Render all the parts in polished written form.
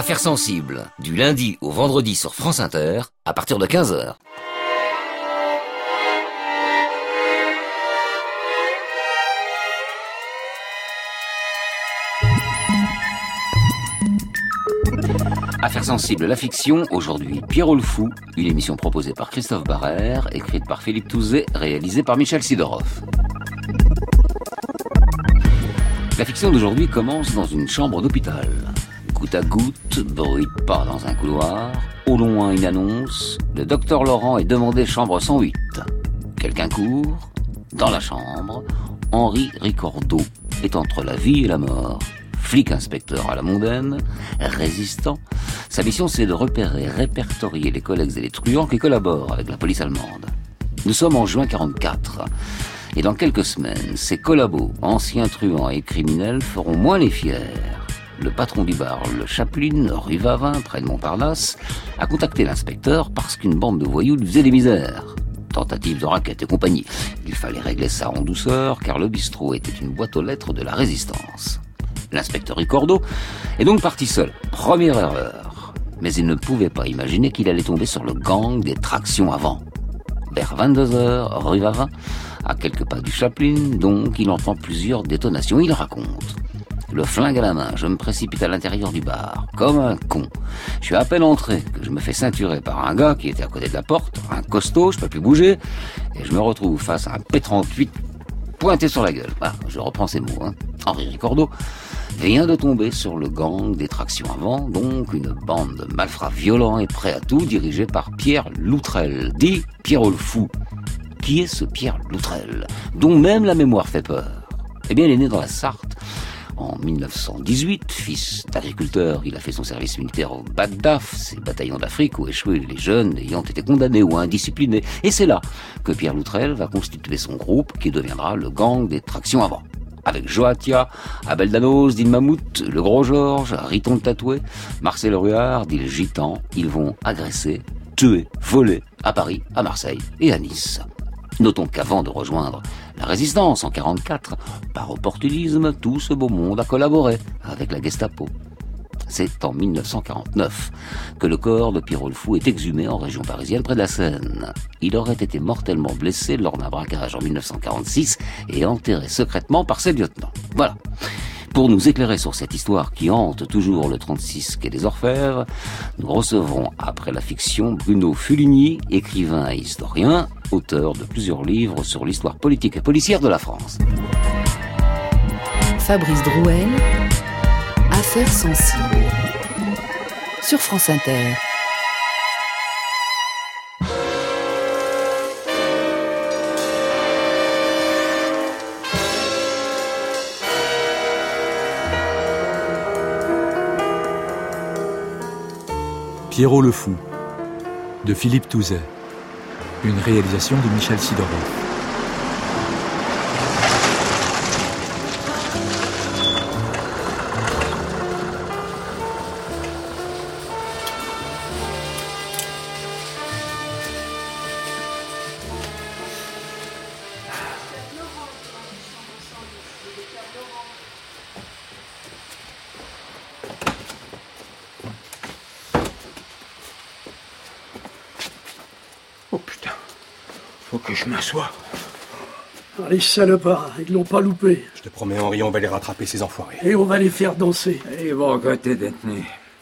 Affaires sensibles, du lundi au vendredi sur France Inter, à partir de 15h. Affaires sensibles, la fiction, aujourd'hui Pierrot le Fou, une émission proposée par Christophe Barrère, écrite par Philippe Touzet, réalisée par Michel Sidorov. La fiction d'aujourd'hui commence dans une chambre d'hôpital. Goutte à goutte, bruit de pas dans un couloir, au loin une annonce, le docteur Laurent est demandé chambre 108. Quelqu'un court, dans la chambre, Henri Ricordeau est entre la vie et la mort. Flic inspecteur à la mondaine, résistant, sa mission c'est de repérer, répertorier les collègues et les truands qui collaborent avec la police allemande. Nous sommes en juin 1944, et dans quelques semaines, ces collabos, anciens truands et criminels, feront moins les fiers. Le patron du bar, le Chaplin, rue Vavin, près de Montparnasse, a contacté l'inspecteur parce qu'une bande de voyous lui faisait des misères. Tentative de raquette et compagnie. Il fallait régler ça en douceur, car le bistrot était une boîte aux lettres de la résistance. L'inspecteur Ricordeau est donc parti seul. Première erreur. Mais il ne pouvait pas imaginer qu'il allait tomber sur le gang des tractions avant. Vers 22h, rue Vavin, à quelques pas du Chaplin, donc il entend plusieurs détonations. Il raconte. Le flingue à la main, je me précipite à l'intérieur du bar, comme un con. Je suis à peine entré que je me fais ceinturer par un gars qui était à côté de la porte, un costaud, je peux plus bouger, et je me retrouve face à un P38 pointé sur la gueule. Ah, je reprends ces mots, Henri Ricordeau vient de tomber sur le gang des tractions avant, donc une bande de malfrats violents et prêts à tout, dirigée par Pierre Loutrel, dit Pierrot le Fou. Qui est ce Pierre Loutrel, dont même la mémoire fait peur? Eh bien, il est né dans la Sarthe, en 1918, fils d'agriculteur, il a fait son service militaire au BACDAF, ces bataillons d'Afrique où échouaient les jeunes ayant été condamnés ou indisciplinés. Et c'est là que Pierre Loutrel va constituer son groupe qui deviendra le gang des tractions avant. Avec Joatia, Abel Danos, dit le Mammouth, le Gros Georges, Riton le Tatoué, Marcel Ruard, dit le Gitan, ils vont agresser, tuer, voler à Paris, à Marseille et à Nice. Notons qu'avant de rejoindre la résistance en 1944, par opportunisme, tout ce beau monde a collaboré avec la Gestapo. C'est en 1949 que le corps de Pierrot le Fou est exhumé en région parisienne près de la Seine. Il aurait été mortellement blessé lors d'un braquage en 1946 et enterré secrètement par ses lieutenants. Voilà. Pour nous éclairer sur cette histoire qui hante toujours le 36 quai des Orfèvres, nous recevrons après la fiction Bruno Fuligny, écrivain et historien, auteur de plusieurs livres sur l'histoire politique et policière de la France. Fabrice Drouel, Affaires sensibles, sur France Inter. Pierrot le Fou, de Philippe Touzet. Une réalisation de Michel Sidorov. Oh putain, faut que je m'assoie. Les salopards, ils l'ont pas loupé. Je te promets, Henri, on va les rattraper, ces enfoirés. Et on va les faire danser. Ils vont regretter d'être nés.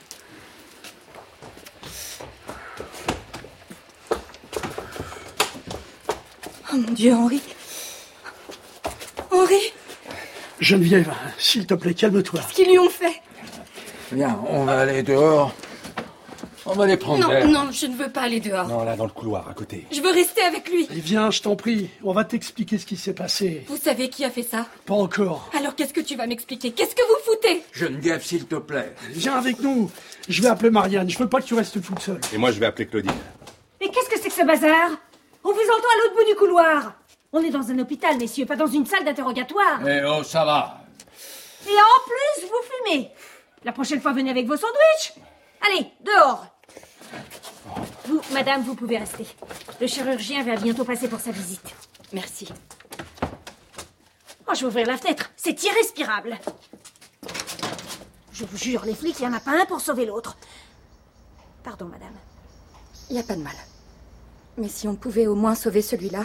Oh mon Dieu, Henri. Henri, Geneviève, s'il te plaît, calme-toi. qu'est-ce qu'ils lui ont fait? Viens, on va aller dehors. On va les prendre. Non, non, je ne veux pas aller dehors. Non, là, dans le couloir, à côté. Je veux rester avec lui. Et viens, je t'en prie, on va t'expliquer ce qui s'est passé. Vous savez qui a fait ça? Pas encore. Alors qu'est-ce que tu vas m'expliquer? Qu'est-ce que vous foutez? Geneviève, s'il te plaît. Viens avec nous. Je vais appeler Marianne, je veux pas que tu restes toute seule. Et moi, je vais appeler Claudine. Mais qu'est-ce que c'est que ce bazar? On vous entend à l'autre bout du couloir. On est dans un hôpital, messieurs, pas dans une salle d'interrogatoire. Eh oh, ça va. Et en plus, vous fumez. La prochaine fois, venez avec vos sandwichs. Allez, dehors. Vous, madame, vous pouvez rester. Le chirurgien va bientôt passer pour sa visite. Merci. Oh, je vais ouvrir la fenêtre. C'est irrespirable. Je vous jure, les flics, il n'y en a pas un pour sauver l'autre. Pardon, madame. Il n'y a pas de mal. Mais si on pouvait au moins sauver celui-là...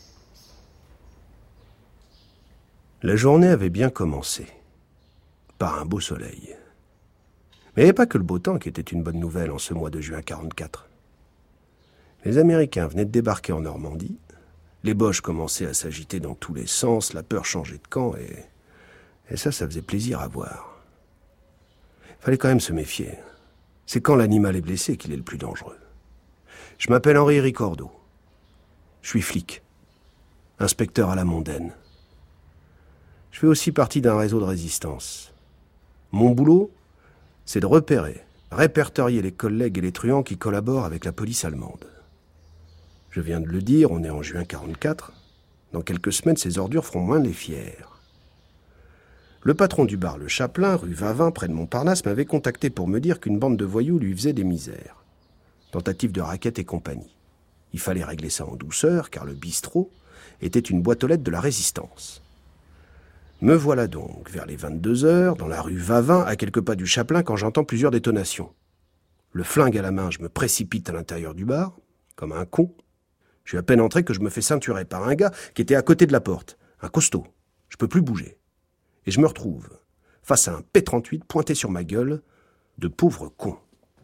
La journée avait bien commencé. Par un beau soleil. Mais il n'y avait pas que le beau temps qui était une bonne nouvelle en ce mois de juin 44. Les Américains venaient de débarquer en Normandie. Les Boches commençaient à s'agiter dans tous les sens, la peur changeait de camp et ça faisait plaisir à voir. Il fallait quand même se méfier. C'est quand l'animal est blessé qu'il est le plus dangereux. Je m'appelle Henri Ricordo. Je suis flic. Inspecteur à la mondaine. Je fais aussi partie d'un réseau de résistance. Mon boulot, c'est de repérer, répertorier les collègues et les truands qui collaborent avec la police allemande. Je viens de le dire, on est en juin 44. Dans quelques semaines, ces ordures feront moins les fiers. Le patron du bar Le Chapelain, rue Vavin, près de Montparnasse, m'avait contacté pour me dire qu'une bande de voyous lui faisait des misères. Tentative de racket et compagnie. Il fallait régler ça en douceur, car le bistrot était une boîte aux lettres de la résistance. Me voilà donc, vers les 22h, dans la rue Vavin, à quelques pas du Chapelain, quand j'entends plusieurs détonations. Le flingue à la main, je me précipite à l'intérieur du bar, comme un con. Je suis à peine entré que je me fais ceinturer par un gars qui était à côté de la porte, un costaud. Je peux plus bouger. Et je me retrouve face à un P38 pointé sur ma gueule, de pauvre con.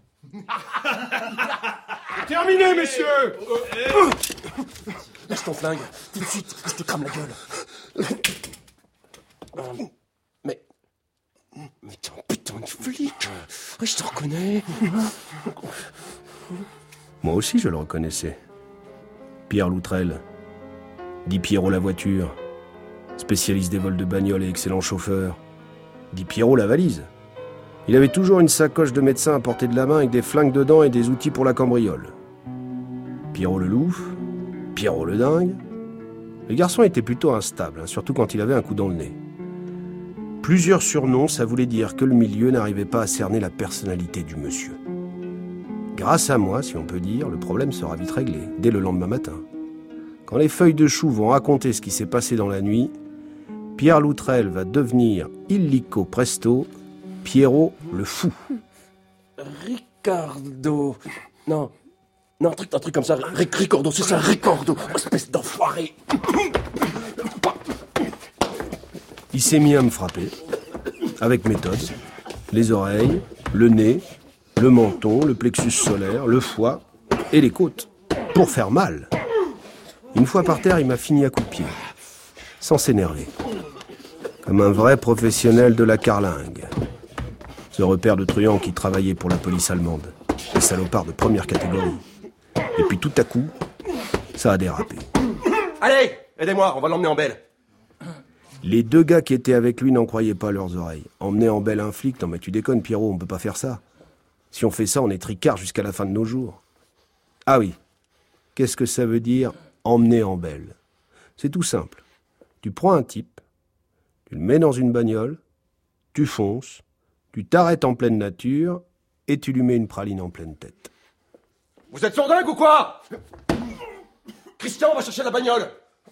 Terminé, messieurs. Lâche ton flingue, tout de suite, je te crame la gueule. Mais t'es un putain de flic. Je te reconnais. Moi aussi, je le reconnaissais. Pierre Loutrel, dit Pierrot la voiture, spécialiste des vols de bagnole et excellent chauffeur. Dit Pierrot la valise. Il avait toujours une sacoche de médecin à portée de la main avec des flingues dedans et des outils pour la cambriole. Pierrot le louf, Pierrot le dingue. Le garçon était plutôt instable, surtout quand il avait un coup dans le nez. Plusieurs surnoms, ça voulait dire que le milieu n'arrivait pas à cerner la personnalité du monsieur. Grâce à moi, si on peut dire, le problème sera vite réglé, dès le lendemain matin. Quand les feuilles de chou vont raconter ce qui s'est passé dans la nuit, Pierre Loutrel va devenir illico presto Pierrot le fou. Ricardo. Non, un truc comme ça. Ricordo, c'est ça, Ricordo. Espèce d'enfoiré. Il s'est mis à me frapper, avec méthode. Les oreilles, le nez, le menton, le plexus solaire, le foie et les côtes, pour faire mal. Une fois par terre, il m'a fini à coups de pied, sans s'énerver. Comme un vrai professionnel de la carlingue. Ce repère de truands qui travaillait pour la police allemande. Des salopards de première catégorie. Et puis tout à coup, ça a dérapé. Allez, aidez-moi, on va l'emmener en belle. Les deux gars qui étaient avec lui n'en croyaient pas leurs oreilles. Emmener en belle un flic, non mais tu déconnes Pierrot, on peut pas faire ça. Si on fait ça, on est tricard jusqu'à la fin de nos jours. Ah oui, qu'est-ce que ça veut dire emmener en belle? C'est tout simple. Tu prends un type, tu le mets dans une bagnole, tu fonces, tu t'arrêtes en pleine nature et tu lui mets une praline en pleine tête. Vous êtes sourdingue ou quoi? Christian, va chercher la bagnole.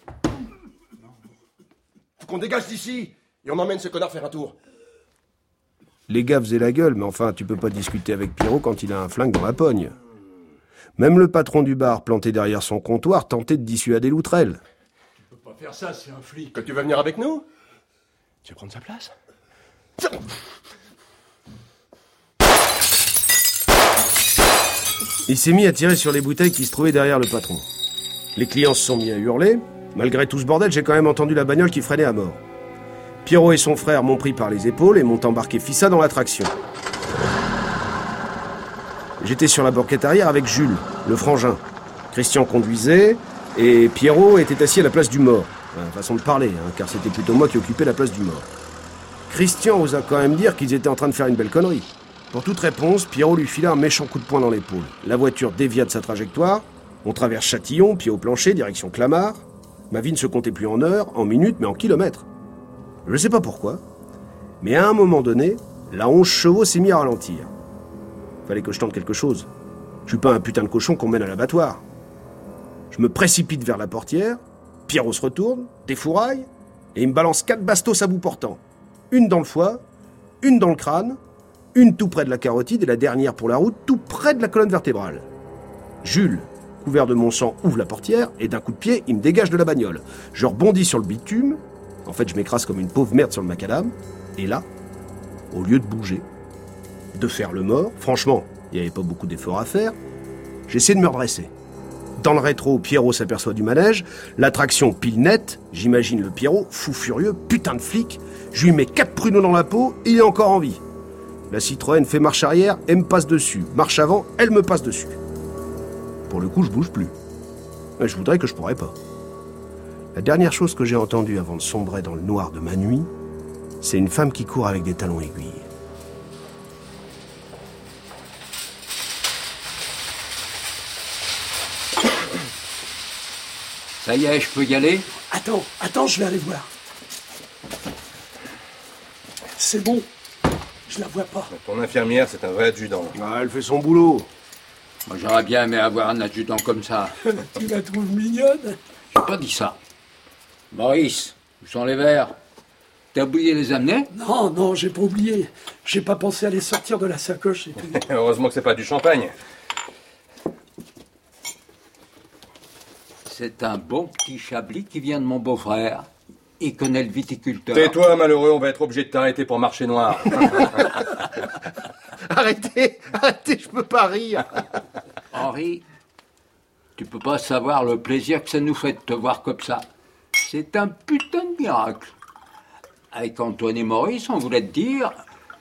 Faut qu'on dégage d'ici et on emmène ce connard faire un tour. Les gars faisaient la gueule, mais enfin, tu peux pas discuter avec Pierrot quand il a un flingue dans la pogne. Même le patron du bar, planté derrière son comptoir, tentait de dissuader Loutrel. Tu peux pas faire ça, c'est un flic. Que tu veux venir avec nous? Tu veux prendre sa place? Il s'est mis à tirer sur les bouteilles qui se trouvaient derrière le patron. Les clients se sont mis à hurler. Malgré tout ce bordel, j'ai quand même entendu la bagnole qui freinait à mort. Pierrot et son frère m'ont pris par les épaules et m'ont embarqué fissa dans la traction. J'étais sur la banquette arrière avec Jules, le frangin. Christian conduisait et Pierrot était assis à la place du mort. Façon de parler, car c'était plutôt moi qui occupais la place du mort. Christian osa quand même dire qu'ils étaient en train de faire une belle connerie. Pour toute réponse, Pierrot lui fila un méchant coup de poing dans l'épaule. La voiture dévia de sa trajectoire. On traverse Châtillon, pied au plancher, direction Clamart. Ma vie ne se comptait plus en heures, en minutes, mais en kilomètres. Je ne sais pas pourquoi, mais à un moment donné, la 11 chevaux s'est mis à ralentir. Fallait que je tente quelque chose. Je suis pas un putain de cochon qu'on mène à l'abattoir. Je me précipite vers la portière, Pierrot se retourne, défouraille, et il me balance 4 bastos à bout portant. Une dans le foie, une dans le crâne, Une tout près de la carotide et la dernière pour la route, tout près de la colonne vertébrale. Jules, couvert de mon sang, ouvre la portière et d'un coup de pied, il me dégage de la bagnole. Je rebondis sur le bitume. En fait, je m'écrase comme une pauvre merde sur le macadam. Et là, au lieu de bouger, de faire le mort, franchement, il n'y avait pas beaucoup d'efforts à faire, j'essaie de me redresser. Dans le rétro, Pierrot s'aperçoit du manège, l'attraction pile nette, j'imagine le Pierrot, fou furieux, putain de flic, je lui mets 4 pruneaux dans la peau, il est encore en vie. La Citroën fait marche arrière, elle me passe dessus. Marche avant, elle me passe dessus. Pour le coup, je bouge plus. Mais je voudrais que je pourrais pas. La dernière chose que j'ai entendue avant de sombrer dans le noir de ma nuit, c'est une femme qui court avec des talons aiguilles. Ça y est, je peux y aller? Attends, je vais aller voir. C'est bon. Je la vois pas. Ton infirmière, c'est un vrai adjudant. Ah, elle fait son boulot. Moi, j'aurais bien aimé avoir un adjudant comme ça. Tu la trouves mignonne? J'ai pas dit ça. Maurice, où sont les verres? T'as oublié de les amener? Non, j'ai pas oublié. J'ai pas pensé à les sortir de la sacoche et tout. Heureusement que c'est pas du champagne. C'est un bon petit chablis qui vient de mon beau-frère. Il connaît le viticulteur. Tais-toi, malheureux, on va être obligé de t'arrêter pour marché noir. Arrêtez, je peux pas rire. Henri, tu peux pas savoir le plaisir que ça nous fait de te voir comme ça. C'est un putain de miracle. Avec Antoine et Maurice, on voulait te dire...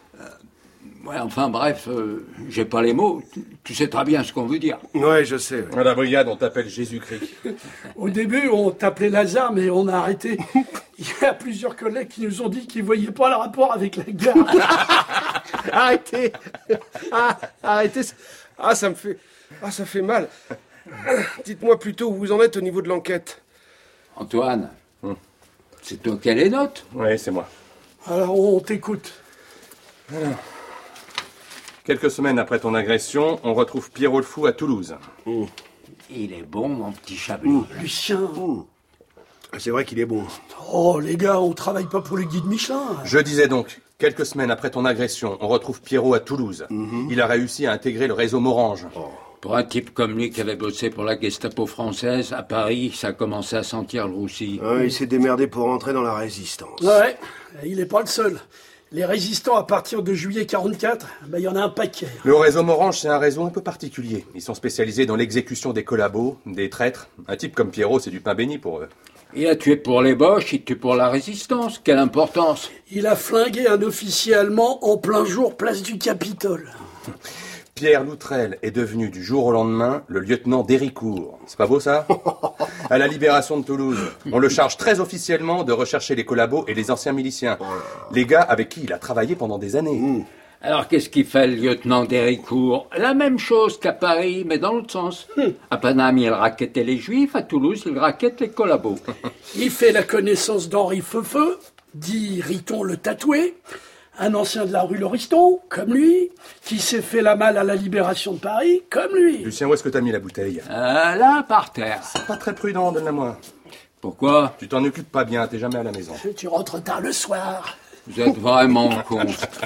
j'ai pas les mots. Tu sais très bien ce qu'on veut dire. Ouais, je sais. À la brigade, on t'appelle Jésus-Christ. Au début, on t'appelait Lazare, mais on a arrêté. Il y a plusieurs collègues qui nous ont dit qu'ils voyaient pas le rapport avec la gare. Arrêtez. Arrêtez. Ça me fait... ça fait mal. Dites-moi plutôt où vous en êtes au niveau de l'enquête. Antoine, c'est toi qui as les notes? Oui, c'est moi. Alors, on t'écoute. Alors, quelques semaines après ton agression, on retrouve Pierrot le Fou à Toulouse. Il est bon, mon petit chablis. Lucien. C'est vrai qu'il est bon. Oh, les gars, on travaille pas pour le guide Michelin. Je disais donc, quelques semaines après ton agression, on retrouve Pierrot à Toulouse. Il a réussi à intégrer le réseau Morange. Pour un type comme lui qui avait bossé pour la Gestapo française, à Paris, ça a commencé à sentir le roussi. Il s'est démerdé pour entrer dans la résistance. Ouais, il est pas le seul. Les résistants, à partir de juillet 44, il y en a un paquet. Le réseau Morange, c'est un réseau un peu particulier. Ils sont spécialisés dans l'exécution des collabos, des traîtres. Un type comme Pierrot, c'est du pain béni pour eux. Il a tué pour les Boches, il tue pour la résistance. Quelle importance! Il a flingué un officier allemand en plein jour, place du Capitole. Pierre Loutrel est devenu du jour au lendemain le lieutenant d'Héricourt. C'est pas beau ça? À la libération de Toulouse, on le charge très officiellement de rechercher les collabos et les anciens miliciens. Les gars avec qui il a travaillé pendant des années. Alors qu'est-ce qu'il fait le lieutenant d'Héricourt? La même chose qu'à Paris, mais dans l'autre sens. À Paname, il raquettait les Juifs, à Toulouse, il raquette les collabos. Il fait la connaissance d'Henri Feufeu, dit Riton le tatoué, un ancien de la rue Lauriston, comme lui, qui s'est fait la malle à la libération de Paris, comme lui. Lucien, où est-ce que t'as mis la bouteille? Là, par terre. C'est pas très prudent, donne-la-moi. Pourquoi? Tu t'en occupes pas bien, t'es jamais à la maison. Tu rentres tard le soir. Vous êtes vraiment con.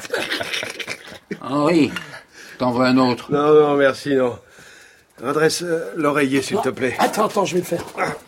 Henri, t'en veux un autre? Non, merci, non. Redresse l'oreiller, s'il te plaît. Attends, je vais le faire.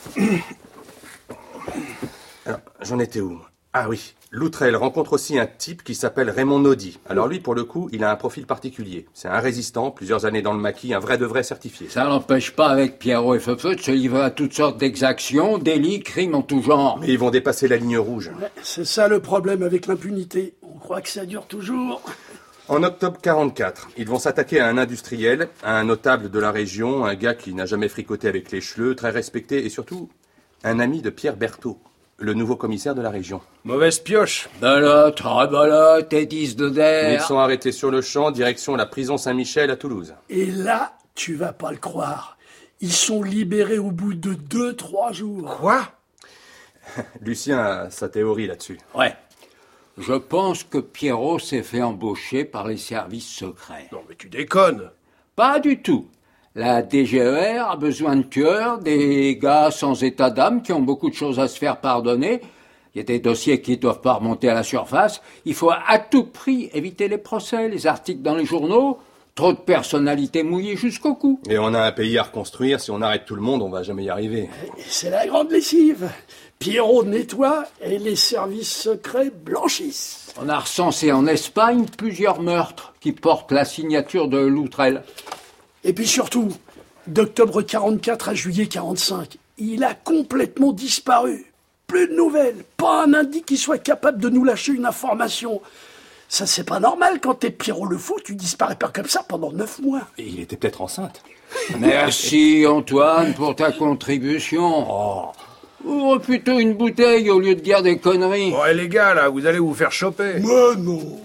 Alors, j'en étais où? Ah oui, Loutrel rencontre aussi un type qui s'appelle Raymond Naudy. Alors lui, pour le coup, il a un profil particulier. C'est un résistant, plusieurs années dans le maquis, un vrai de vrai certifié. Ça n'empêche pas avec Pierrot et Feufeu de se livrer à toutes sortes d'exactions, délits, crimes en tout genre. Mais ils vont dépasser la ligne rouge. Ouais, c'est ça le problème avec l'impunité. On croit que ça dure toujours. En octobre 44, ils vont s'attaquer à un industriel, à un notable de la région, un gars qui n'a jamais fricoté avec les chleux, très respecté, et surtout, un ami de Pierre Berthaud, le nouveau commissaire de la région. Mauvaise pioche. Belote, rebolote, et 10 de der. Ils sont arrêtés sur le champ, direction la prison Saint-Michel à Toulouse. Et là, tu vas pas le croire. Ils sont libérés au bout de 2-3 jours. Quoi? Lucien a sa théorie là-dessus. Ouais. Je pense que Pierrot s'est fait embaucher par les services secrets. Non, mais tu déconnes. Pas du tout. La DGER a besoin de tueurs, des gars sans état d'âme qui ont beaucoup de choses à se faire pardonner. Il y a des dossiers qui ne doivent pas remonter à la surface. Il faut à tout prix éviter les procès, les articles dans les journaux. Trop de personnalités mouillées jusqu'au cou. Et on a un pays à reconstruire. Si on arrête tout le monde, on va jamais y arriver. Et c'est la grande lessive. Pierrot nettoie et les services secrets blanchissent. On a recensé en Espagne plusieurs meurtres qui portent la signature de Loutrel. Et puis surtout, d'octobre 44 à juillet 45, il a complètement disparu. Plus de nouvelles, pas un indice qui soit capable de nous lâcher une information. Ça, c'est pas normal, quand t'es Pierrot le fou, tu disparais pas comme ça pendant 9 mois. Et il était peut-être enceinte. Merci Antoine pour ta contribution. Oh. Ouvre plutôt une bouteille au lieu de dire des conneries. Ouais les gars, là, vous allez vous faire choper. Mais non.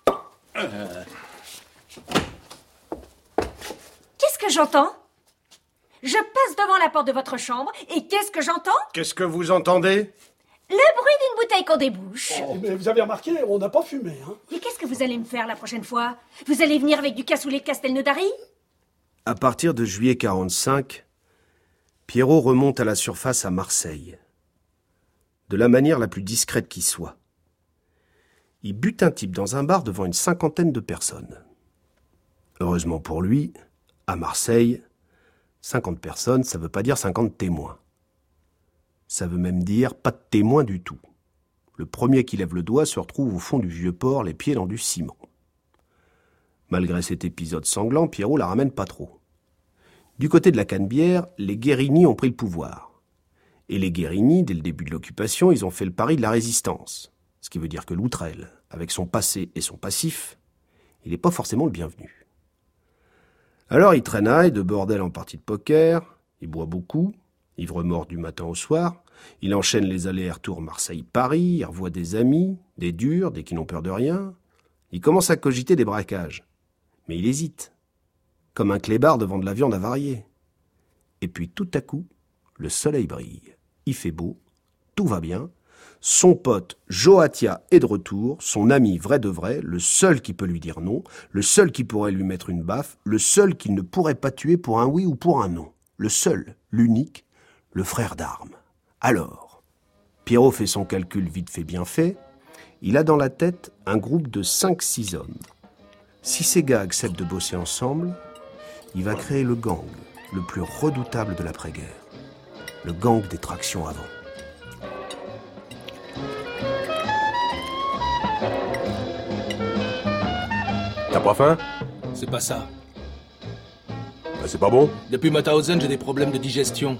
Qu'est-ce que j'entends? Je passe devant la porte de votre chambre, et qu'est-ce que j'entends? Qu'est-ce que vous entendez? Le bruit d'une bouteille qu'on débouche. Oh, mais vous avez remarqué, on n'a pas fumé, hein. Et qu'est-ce que vous allez me faire la prochaine fois? Vous allez venir avec du cassoulet de Castelnaudary? À partir de juillet 45, Pierrot remonte à la surface à Marseille. De la manière la plus discrète qui soit. Il bute un type dans un bar devant une 50aine de personnes. Heureusement pour lui, à Marseille, 50 personnes, ça veut pas dire 50 témoins. Ça veut même dire pas de témoins du tout. Le premier qui lève le doigt se retrouve au fond du vieux port, les pieds dans du ciment. Malgré cet épisode sanglant, Pierrot la ramène pas trop. Du côté de la Canebière, les Guérini ont pris le pouvoir. Et les Guérini, dès le début de l'occupation, ils ont fait le pari de la résistance. Ce qui veut dire que Loutrel, avec son passé et son passif, il n'est pas forcément le bienvenu. Alors il traînaille de bordel en partie de poker, il boit beaucoup, ivre-mort du matin au soir, il enchaîne les allers-retours Marseille-Paris, il revoit des amis, des durs, des qui n'ont peur de rien. Il commence à cogiter des braquages. Mais il hésite, comme un clébard devant de la viande avariée. Et puis tout à coup, le soleil brille, il fait beau, tout va bien. Son pote Joatia est de retour, son ami vrai de vrai, le seul qui peut lui dire non, le seul qui pourrait lui mettre une baffe, le seul qu'il ne pourrait pas tuer pour un oui ou pour un non, le seul, l'unique, le frère d'armes. Alors, Pierrot fait son calcul vite fait bien fait, il a dans la tête un groupe de 5-6 hommes. Si ces gars acceptent de bosser ensemble, il va créer le gang, le plus redoutable de l'après-guerre, le gang des tractions avant. T'as pas faim? C'est pas ça. Bah, c'est pas bon? Depuis Mauthausen, j'ai des problèmes de digestion.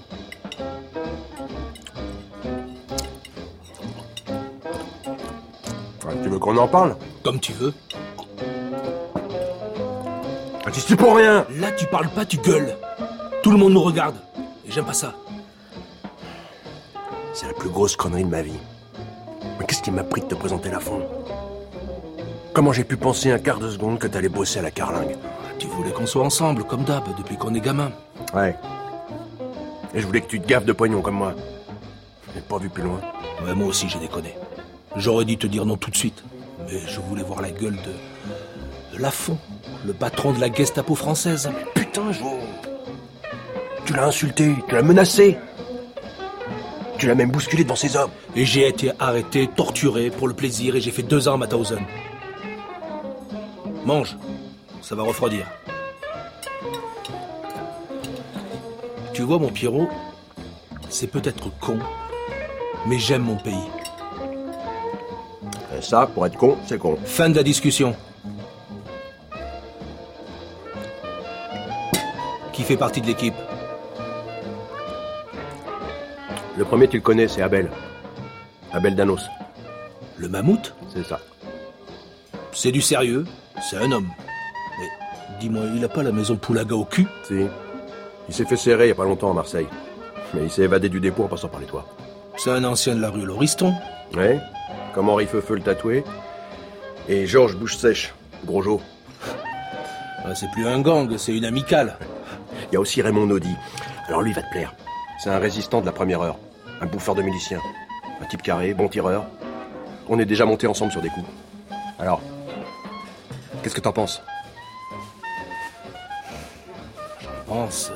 Tu veux qu'on en parle? Comme tu veux. J'y suis pour rien! Là, tu parles pas, tu gueules. Tout le monde nous regarde. Et j'aime pas ça. C'est la plus grosse connerie de ma vie. Mais qu'est-ce qui m'a pris de te présenter la fond? Comment j'ai pu penser un quart de seconde que t'allais bosser à la carlingue? Tu voulais qu'on soit ensemble, comme d'hab, depuis qu'on est gamin. Ouais. Et je voulais que tu te gaffes de pognon comme moi. J'ai pas vu plus loin. Ouais, moi aussi, j'ai déconné. J'aurais dû te dire non tout de suite. Mais je voulais voir la gueule de Lafont, le patron de la Gestapo française. Putain, Jo! Tu l'as insulté, tu l'as menacé. Tu l'as même bousculé devant ses hommes. Et j'ai été arrêté, torturé pour le plaisir, et j'ai fait 2 ans à Mauthausen. Mange, ça va refroidir. Tu vois, mon Pierrot, c'est peut-être con, mais j'aime mon pays. Et ça, pour être con, c'est con. Fin de la discussion. Qui fait partie de l'équipe? Le premier, tu le connais, c'est Abel. Abel Danos. Le mammouth? C'est ça. C'est du sérieux, c'est un homme. Mais dis-moi, il a pas la maison Poulaga au cul? Si. Il s'est fait serrer il y a pas longtemps à Marseille. Mais il s'est évadé du dépôt en passant par les toits. C'est un ancien de la rue Lauriston. Ouais, comme Henri Feufeu le tatoué. Et Georges Bouche Sèche, gros Jo. C'est plus un gang, c'est une amicale. Il y a aussi Raymond Naudy. Alors lui, il va te plaire. C'est un résistant de la première heure. Un bouffeur de miliciens. Un type carré, bon tireur. On est déjà montés ensemble sur des coups. Alors, qu'est-ce que t'en penses? Je pense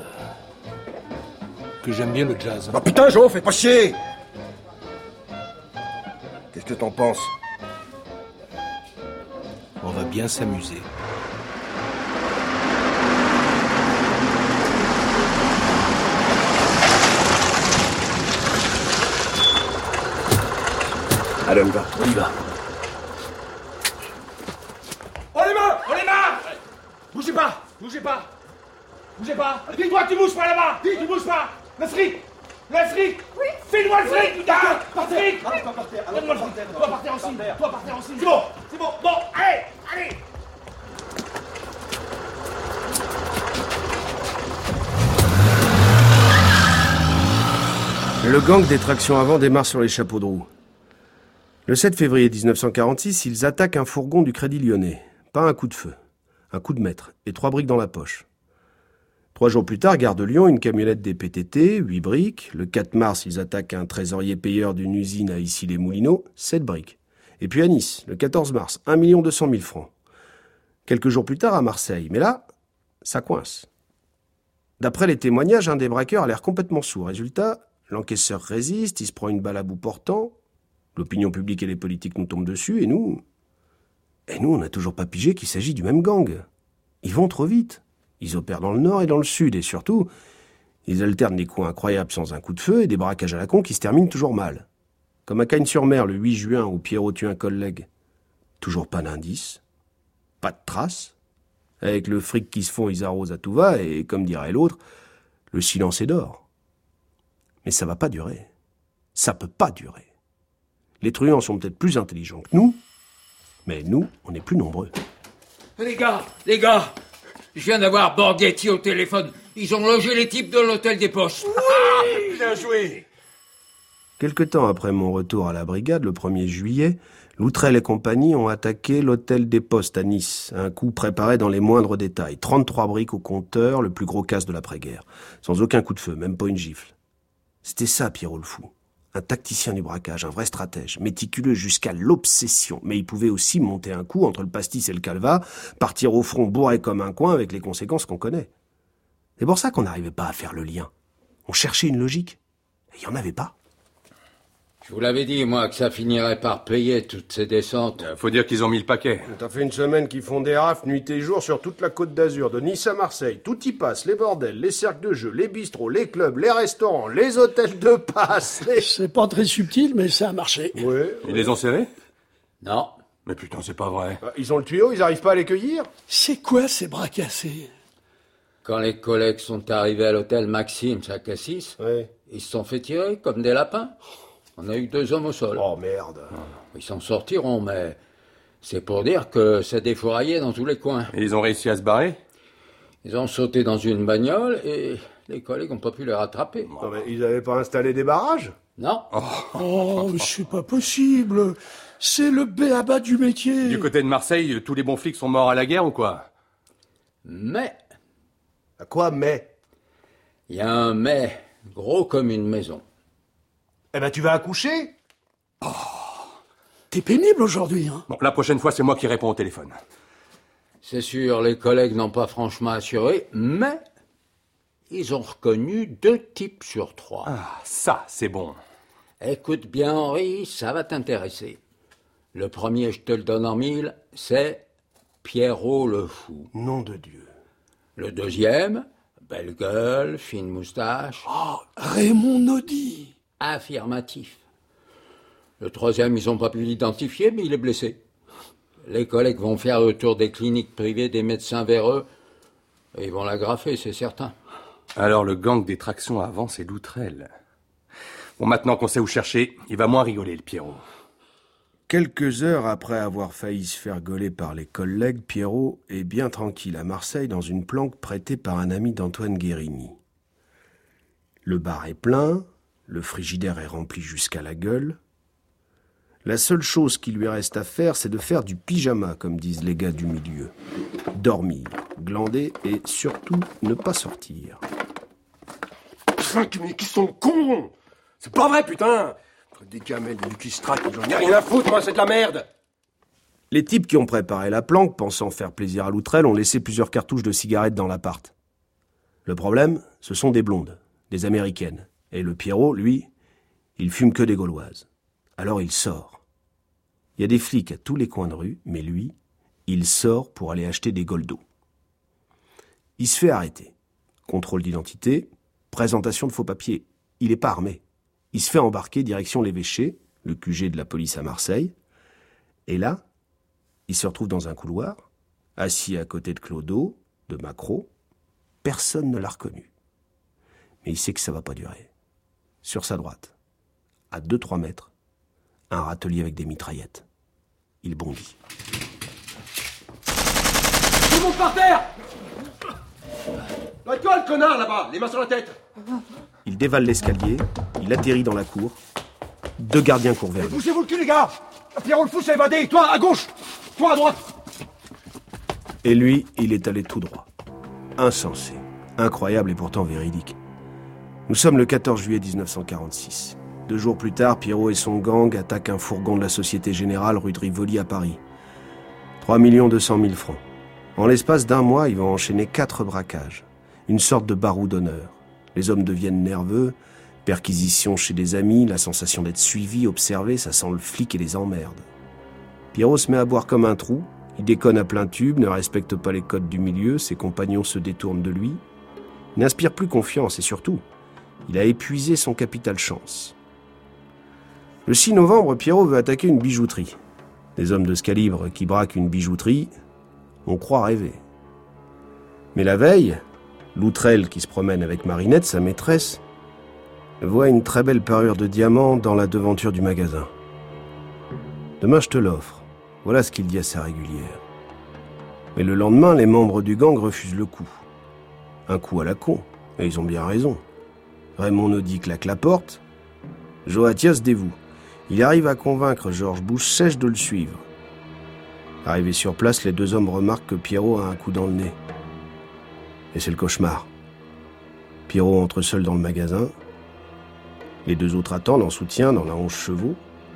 que j'aime bien le jazz. Ah putain, Jo, fais pas chier! que t'en penses? On va bien s'amuser. Allez, on y va. On y va. On les mains! On les mains! Bougez pas! Bougez pas! Bougez pas! Dis-toi que tu bouges pas là-bas! Dis, tu bouges pas! Le fric! Le fric! Oui! File-moi le fric, putain! Le fric! Donne-moi le fric! Toi par terre aussi! Toi par terre aussi! C'est bon! C'est bon! Bon! Allez! Allez! Le gang des tractions avant démarre sur les chapeaux de roue. Le 7 février 1946, ils attaquent un fourgon du Crédit Lyonnais. Pas un coup de feu, un coup de maître et 3 briques dans la poche. 3 jours plus tard, gare de Lyon, une camionnette des PTT, 8 briques. Le 4 mars, ils attaquent un trésorier payeur d'une usine à Issy-les-Moulineaux, 7 briques. Et puis à Nice, le 14 mars, 1 200 000 francs. Quelques jours plus tard, à Marseille. Mais là, ça coince. D'après les témoignages, un des braqueurs a l'air complètement sourd. Résultat, l'encaisseur résiste, il se prend une balle à bout portant. L'opinion publique et les politiques nous tombent dessus, et nous, on n'a toujours pas pigé qu'il s'agit du même gang. Ils vont trop vite. Ils opèrent dans le nord et dans le sud, et surtout, ils alternent des coups incroyables sans un coup de feu et des braquages à la con qui se terminent toujours mal. Comme à Cagnes-sur-Mer le 8 juin où Pierrot tue un collègue. Toujours pas d'indice, pas de traces. Avec le fric qui se font, ils arrosent à tout va, et comme dirait l'autre, le silence est d'or. Mais ça va pas durer. Ça peut pas durer. Les truands sont peut-être plus intelligents que nous, mais nous, on est plus nombreux. Les gars, je viens d'avoir Borghetti au téléphone. Ils ont logé les types de l'hôtel des Postes. Oui, bien joué. Quelque temps après mon retour à la brigade, le 1er juillet, Loutrel et compagnie ont attaqué l'hôtel des Postes à Nice, un coup préparé dans les moindres détails. 33 briques au compteur, le plus gros casse de l'après-guerre. Sans aucun coup de feu, même pas une gifle. C'était ça, Pierrot le fou. Un tacticien du braquage, un vrai stratège, méticuleux jusqu'à l'obsession. Mais il pouvait aussi monter un coup entre le pastis et le calva, partir au front bourré comme un coin avec les conséquences qu'on connaît. C'est pour ça qu'on n'arrivait pas à faire le lien. On cherchait une logique, et il n'y en avait pas. Je vous l'avais dit, moi, que ça finirait par payer toutes ces descentes. Faut dire qu'ils ont mis le paquet. Ça fait une semaine qu'ils font des rafles nuit et jour sur toute la Côte d'Azur, de Nice à Marseille. Tout y passe, les bordels, les cercles de jeux, les bistrots, les clubs, les restaurants, les hôtels de passe. C'est pas très subtil, mais ça a marché. Oui. Ils les ont serrés? Non. Mais putain, c'est pas vrai. Ils ont le tuyau, ils arrivent pas à les cueillir? C'est quoi ces bras cassés? Quand les collègues sont arrivés à l'hôtel Maxime, à Cassis, ils se sont fait tirer comme des lapins. On a eu 2 hommes au sol. Oh merde. Ils s'en sortiront, mais c'est pour dire que c'est défouraillé dans tous les coins. Et ils ont réussi à se barrer? Ils ont sauté dans une bagnole et les collègues n'ont pas pu les rattraper. Non, mais ils avaient pas installé des barrages? Non. Oh, c'est pas possible. C'est le b.a.-ba du métier. Du côté de Marseille, tous les bons flics sont morts à la guerre ou quoi? Mais... À quoi, mais? Il y a un mais gros comme une maison. Eh ben, tu vas accoucher? Oh, t'es pénible aujourd'hui, hein? Bon, la prochaine fois, c'est moi qui réponds au téléphone. C'est sûr, les collègues n'ont pas franchement assuré, mais ils ont reconnu 2 types sur 3. Ah, ça, c'est bon. Écoute bien, Henri, ça va t'intéresser. Le premier, je te le donne en 1000, c'est Pierrot le fou. Nom de Dieu. Le deuxième, belle gueule, fine moustache. Oh, Raymond Naudy. Affirmatif. Le troisième, ils n'ont pas pu l'identifier, mais il est blessé. Les collègues vont faire le tour des cliniques privées, des médecins véreux, et ils vont l'agrafer, c'est certain. Alors le gang des tractions avant, c'est Loutrel. Bon, maintenant qu'on sait où chercher, il va moins rigoler, le Pierrot. Quelques heures après avoir failli se faire gauler par les collègues, Pierrot est bien tranquille à Marseille dans une planque prêtée par un ami d'Antoine Guérini. Le bar est plein, le frigidaire est rempli jusqu'à la gueule. La seule chose qui lui reste à faire, c'est de faire du pyjama, comme disent les gars du milieu. Dormir, glander et surtout ne pas sortir. Putain, mais qui sont cons! C'est pas vrai, putain! Des gamelles, des Lucky Strike, j'en ai rien à foutre, moi, c'est de la merde! Les types qui ont préparé la planque, pensant faire plaisir à Loutrel, ont laissé plusieurs cartouches de cigarettes dans l'appart. Le problème, ce sont des blondes, des américaines. Et le Pierrot, lui, il fume que des gauloises. Alors il sort. Il y a des flics à tous les coins de rue, mais lui, il sort pour aller acheter des goldos. Il se fait arrêter. Contrôle d'identité, présentation de faux papiers. Il n'est pas armé. Il se fait embarquer direction l'évêché, le QG de la police à Marseille. Et là, il se retrouve dans un couloir, assis à côté de Clodo, de Macro. Personne ne l'a reconnu. Mais il sait que ça va pas durer. Sur sa droite, à 2-3 mètres, un râtelier avec des mitraillettes. Il bondit. Tout le monde par terre! L'alcool, connard, là-bas! Les mains sur la tête! Il dévale l'escalier, il atterrit dans la cour. 2 gardiens courent vers lui. Bougez-vous le cul, les gars! Pierrot le fou s'est évadé! Toi, à gauche! Toi, à droite! Et lui, il est allé tout droit. Insensé, incroyable et pourtant véridique. Nous sommes le 14 juillet 1946. 2 jours plus tard, Pierrot et son gang attaquent un fourgon de la Société Générale rue de Rivoli à Paris. 3 200 000 francs. En l'espace d'1 mois, ils vont enchaîner 4 braquages. Une sorte de barou d'honneur. Les hommes deviennent nerveux, perquisition chez des amis, la sensation d'être suivi, observé, ça sent le flic et les emmerdes. Pierrot se met à boire comme un trou, il déconne à plein tube, ne respecte pas les codes du milieu, ses compagnons se détournent de lui. Il n'inspire plus confiance et surtout, il a épuisé son capital chance. Le 6 novembre, Pierrot veut attaquer une bijouterie. Des hommes de ce calibre qui braquent une bijouterie, on croit rêver. Mais la veille, Loutrel, qui se promène avec Marinette, sa maîtresse, voit une très belle parure de diamant dans la devanture du magasin. « Demain, je te l'offre. » Voilà ce qu'il dit à sa régulière. Mais le lendemain, les membres du gang refusent le coup. Un coup à la con, et ils ont bien raison. Raymond Naudy claque la porte. Joatia se dévoue. Il arrive à convaincre Georges Bouche-Sèche de le suivre. Arrivé sur place, les 2 hommes remarquent que Pierrot a un coup dans le nez. Et c'est le cauchemar. Pierrot entre seul dans le magasin. Les 2 autres attendent en soutien dans la 11 chevaux.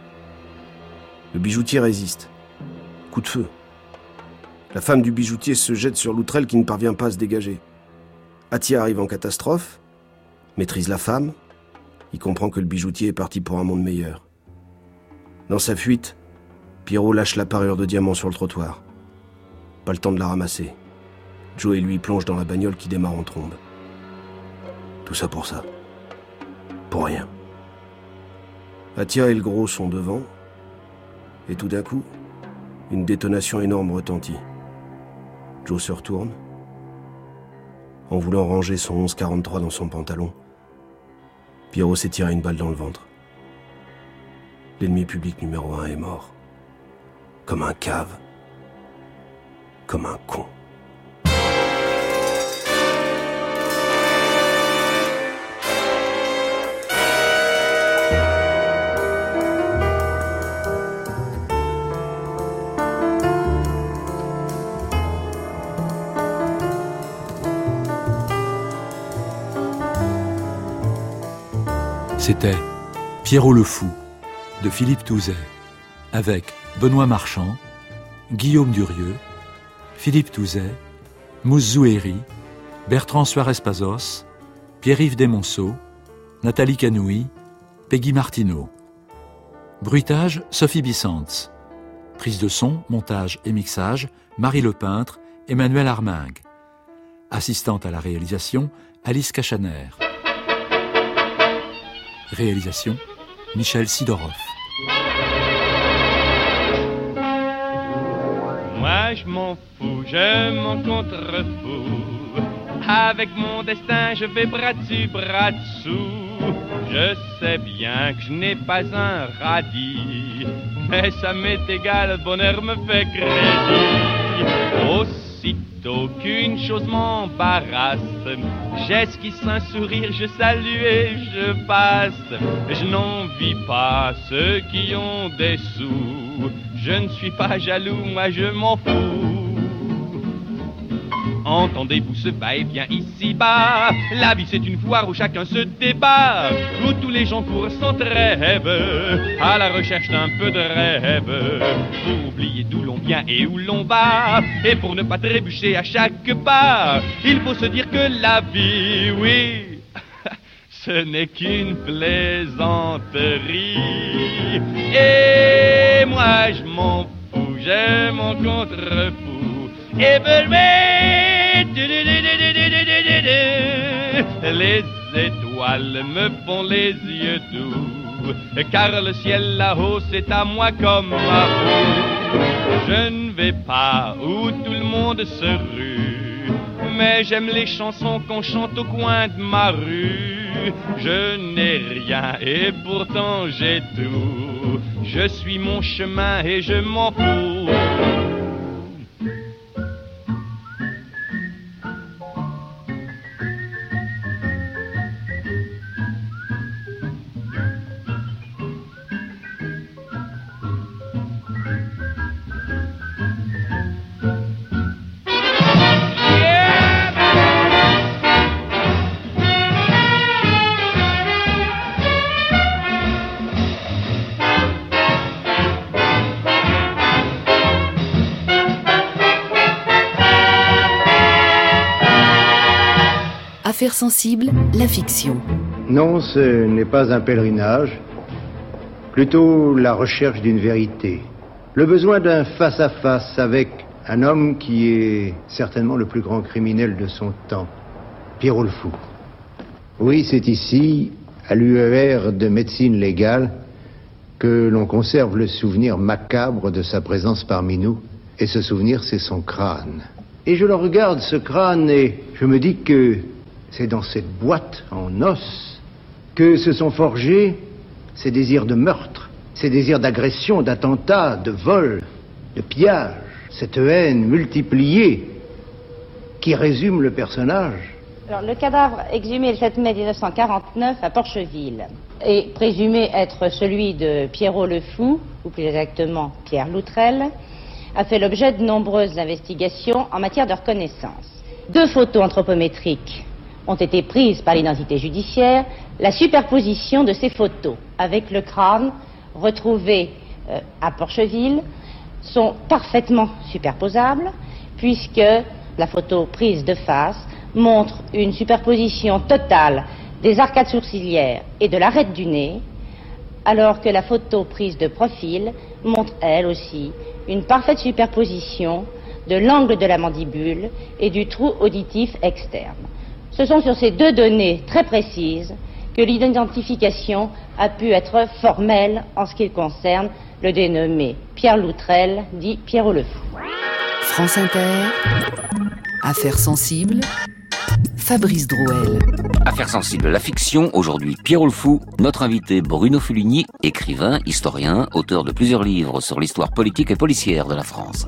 Le bijoutier résiste. Coup de feu. La femme du bijoutier se jette sur Loutrel qui ne parvient pas à se dégager. Atia arrive en catastrophe, maîtrise la femme. Il comprend que le bijoutier est parti pour un monde meilleur. Dans sa fuite, Pierrot lâche la parure de diamant sur le trottoir. Pas le temps de la ramasser. Joe et lui plongent dans la bagnole qui démarre en trombe. Tout ça pour ça. Pour rien. Atia et le gros sont devant. Et tout d'un coup, une détonation énorme retentit. Joe se retourne. En voulant ranger son 11-43 dans son pantalon, Pierrot s'est tiré une balle dans le ventre. L'ennemi public numéro 1 est mort. Comme un cave. Comme un con. C'était Pierrot le Fou de Philippe Touzet, avec Benoît Marchand, Guillaume Durieux, Philippe Touzet, Mousse Zouhéry, Bertrand Suarez-Pazos, Pierre-Yves Desmonceaux, Nathalie Canouy, Peggy Martineau. Bruitage, Sophie Bissantz. Prise de son, montage et mixage, Marie Lepeintre, Emmanuel Armingue. Assistante à la réalisation, Alice Cachaner. Réalisation, Michel Sidorov. Moi je m'en fous, je m'en contrefous. Avec mon destin je vais bras dessus, bras dessous. Je sais bien que je n'ai pas un radis, mais ça m'est égal, le bonheur me fait crédit. Aussitôt qu'une chose m'embarrasse, j'esquisse un sourire, je salue et je passe. Je n'envie pas ceux qui ont des sous, je ne suis pas jaloux, moi je m'en fous. Entendez-vous ce va-et-vient ici-bas? La vie c'est une foire où chacun se débat, où tous les gens courent sans trêve, à la recherche d'un peu de rêve, pour oublier d'où l'on vient et où l'on va, et pour ne pas trébucher à chaque pas, il faut se dire que la vie, oui, ce n'est qu'une plaisanterie. Et moi je m'en fous, j'ai mon contre-fou. Évoluer, les étoiles me font les yeux doux, car le ciel là-haut c'est à moi comme à vous. Je ne vais pas où tout le monde se rue, mais j'aime les chansons qu'on chante au coin de ma rue. Je n'ai rien et pourtant j'ai tout, je suis mon chemin et je m'en fous. Affaires sensibles, la fiction. Non, ce n'est pas un pèlerinage, plutôt la recherche d'une vérité. Le besoin d'un face-à-face avec un homme qui est certainement le plus grand criminel de son temps, Pierrot le Fou. Oui, c'est ici, à l'UER de médecine légale, que l'on conserve le souvenir macabre de sa présence parmi nous. Et ce souvenir, c'est son crâne. Et je le regarde, ce crâne, et je me dis que c'est dans cette boîte en os que se sont forgés ces désirs de meurtre, ces désirs d'agression, d'attentat, de vol, de pillage, cette haine multipliée qui résume le personnage. Alors, le cadavre exhumé le 7 mai 1949 à Porcheville est présumé être celui de Pierrot le Fou, ou plus exactement Pierre Loutrel, a fait l'objet de nombreuses investigations en matière de reconnaissance. 2 photos anthropométriques ont été prises par l'identité judiciaire. La superposition de ces photos avec le crâne retrouvé à Porcheville sont parfaitement superposables, puisque la photo prise de face montre une superposition totale des arcades sourcilières et de l'arête du nez, alors que la photo prise de profil montre elle aussi une parfaite superposition de l'angle de la mandibule et du trou auditif externe. Ce sont sur ces 2 données très précises que l'identification a pu être formelle en ce qui concerne le dénommé Pierre Loutrel, dit Pierrot le Fou. France Inter, Affaires sensibles, Fabrice Drouel. Affaires sensibles, la fiction, aujourd'hui Pierrot le Fou, notre invité Bruno Fuligny, écrivain, historien, auteur de plusieurs livres sur l'histoire politique et policière de la France.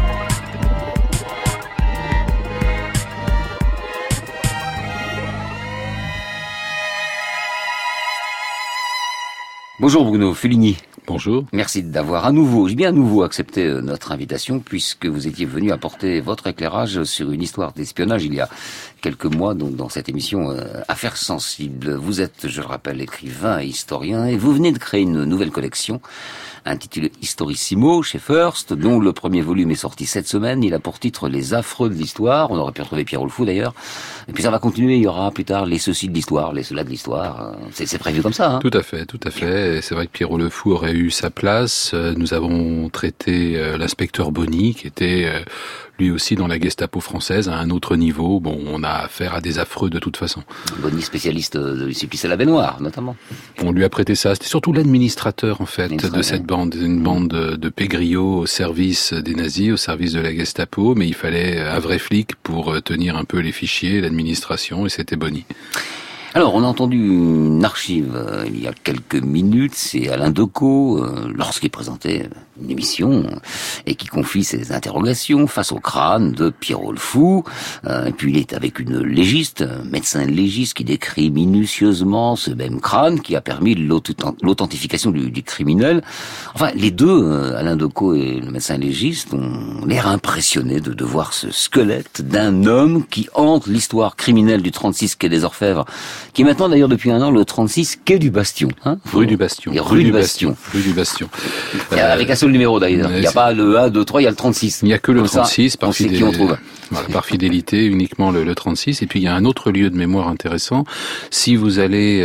Bonjour Bruno Fuligny. Bonjour. Merci d'avoir à nouveau, j'ai bien à nouveau accepté notre invitation, puisque vous étiez venu apporter votre éclairage sur une histoire d'espionnage il y a quelques mois, donc dans cette émission Affaires sensibles. Vous êtes, je le rappelle, écrivain et historien, et vous venez de créer une nouvelle collection intitulée Historissimo chez First, dont le premier volume est sorti cette semaine. Il a pour titre Les affreux de l'histoire. On aurait pu retrouver Pierrot le Fou d'ailleurs. Et puis ça va continuer, il y aura plus tard les ceci de l'histoire, les cela de l'histoire. C'est prévu comme ça, hein. Tout à fait, tout à fait. Et c'est vrai que Pierrot le Fou aurait eu sa place. Nous avons traité l'inspecteur Bonny, qui était lui aussi dans la Gestapo française, à un autre niveau. Bon, on a affaire à des affreux de toute façon. Bonny, spécialiste de supplice à la baignoire, notamment. On lui a prêté ça. C'était surtout l'administrateur, en fait, de cette bande. Une bande de pégriots au service des nazis, au service de la Gestapo. Mais il fallait un vrai flic pour tenir un peu les fichiers, l'administration, et c'était Bonny. Alors, on a entendu une archive il y a quelques minutes, c'est Alain Decaux, lorsqu'il présentait une émission, et qui confie ses interrogations face au crâne de Pierrot le Fou. Et puis il est avec une légiste, un médecin légiste, qui décrit minutieusement ce même crâne qui a permis l'authentification du criminel. Enfin, les deux, Alain Decaux et le médecin légiste, ont l'air impressionnés de voir ce squelette d'un homme qui hante l'histoire criminelle du 36 quai des Orfèvres, qui est maintenant d'ailleurs depuis un an le 36 quai du Bastion. Hein, rue du Bastion. Rue du Bastion. Rue du Bastion. Avec un seul seul numéro d'ailleurs. Il n'y a pas le 1, 2, 3, il y a le 36. Il n'y a que le Comme 36 ça, on sait qui on trouve. Voilà, par fidélité, uniquement le 36. Et puis il y a un autre lieu de mémoire intéressant. Si vous allez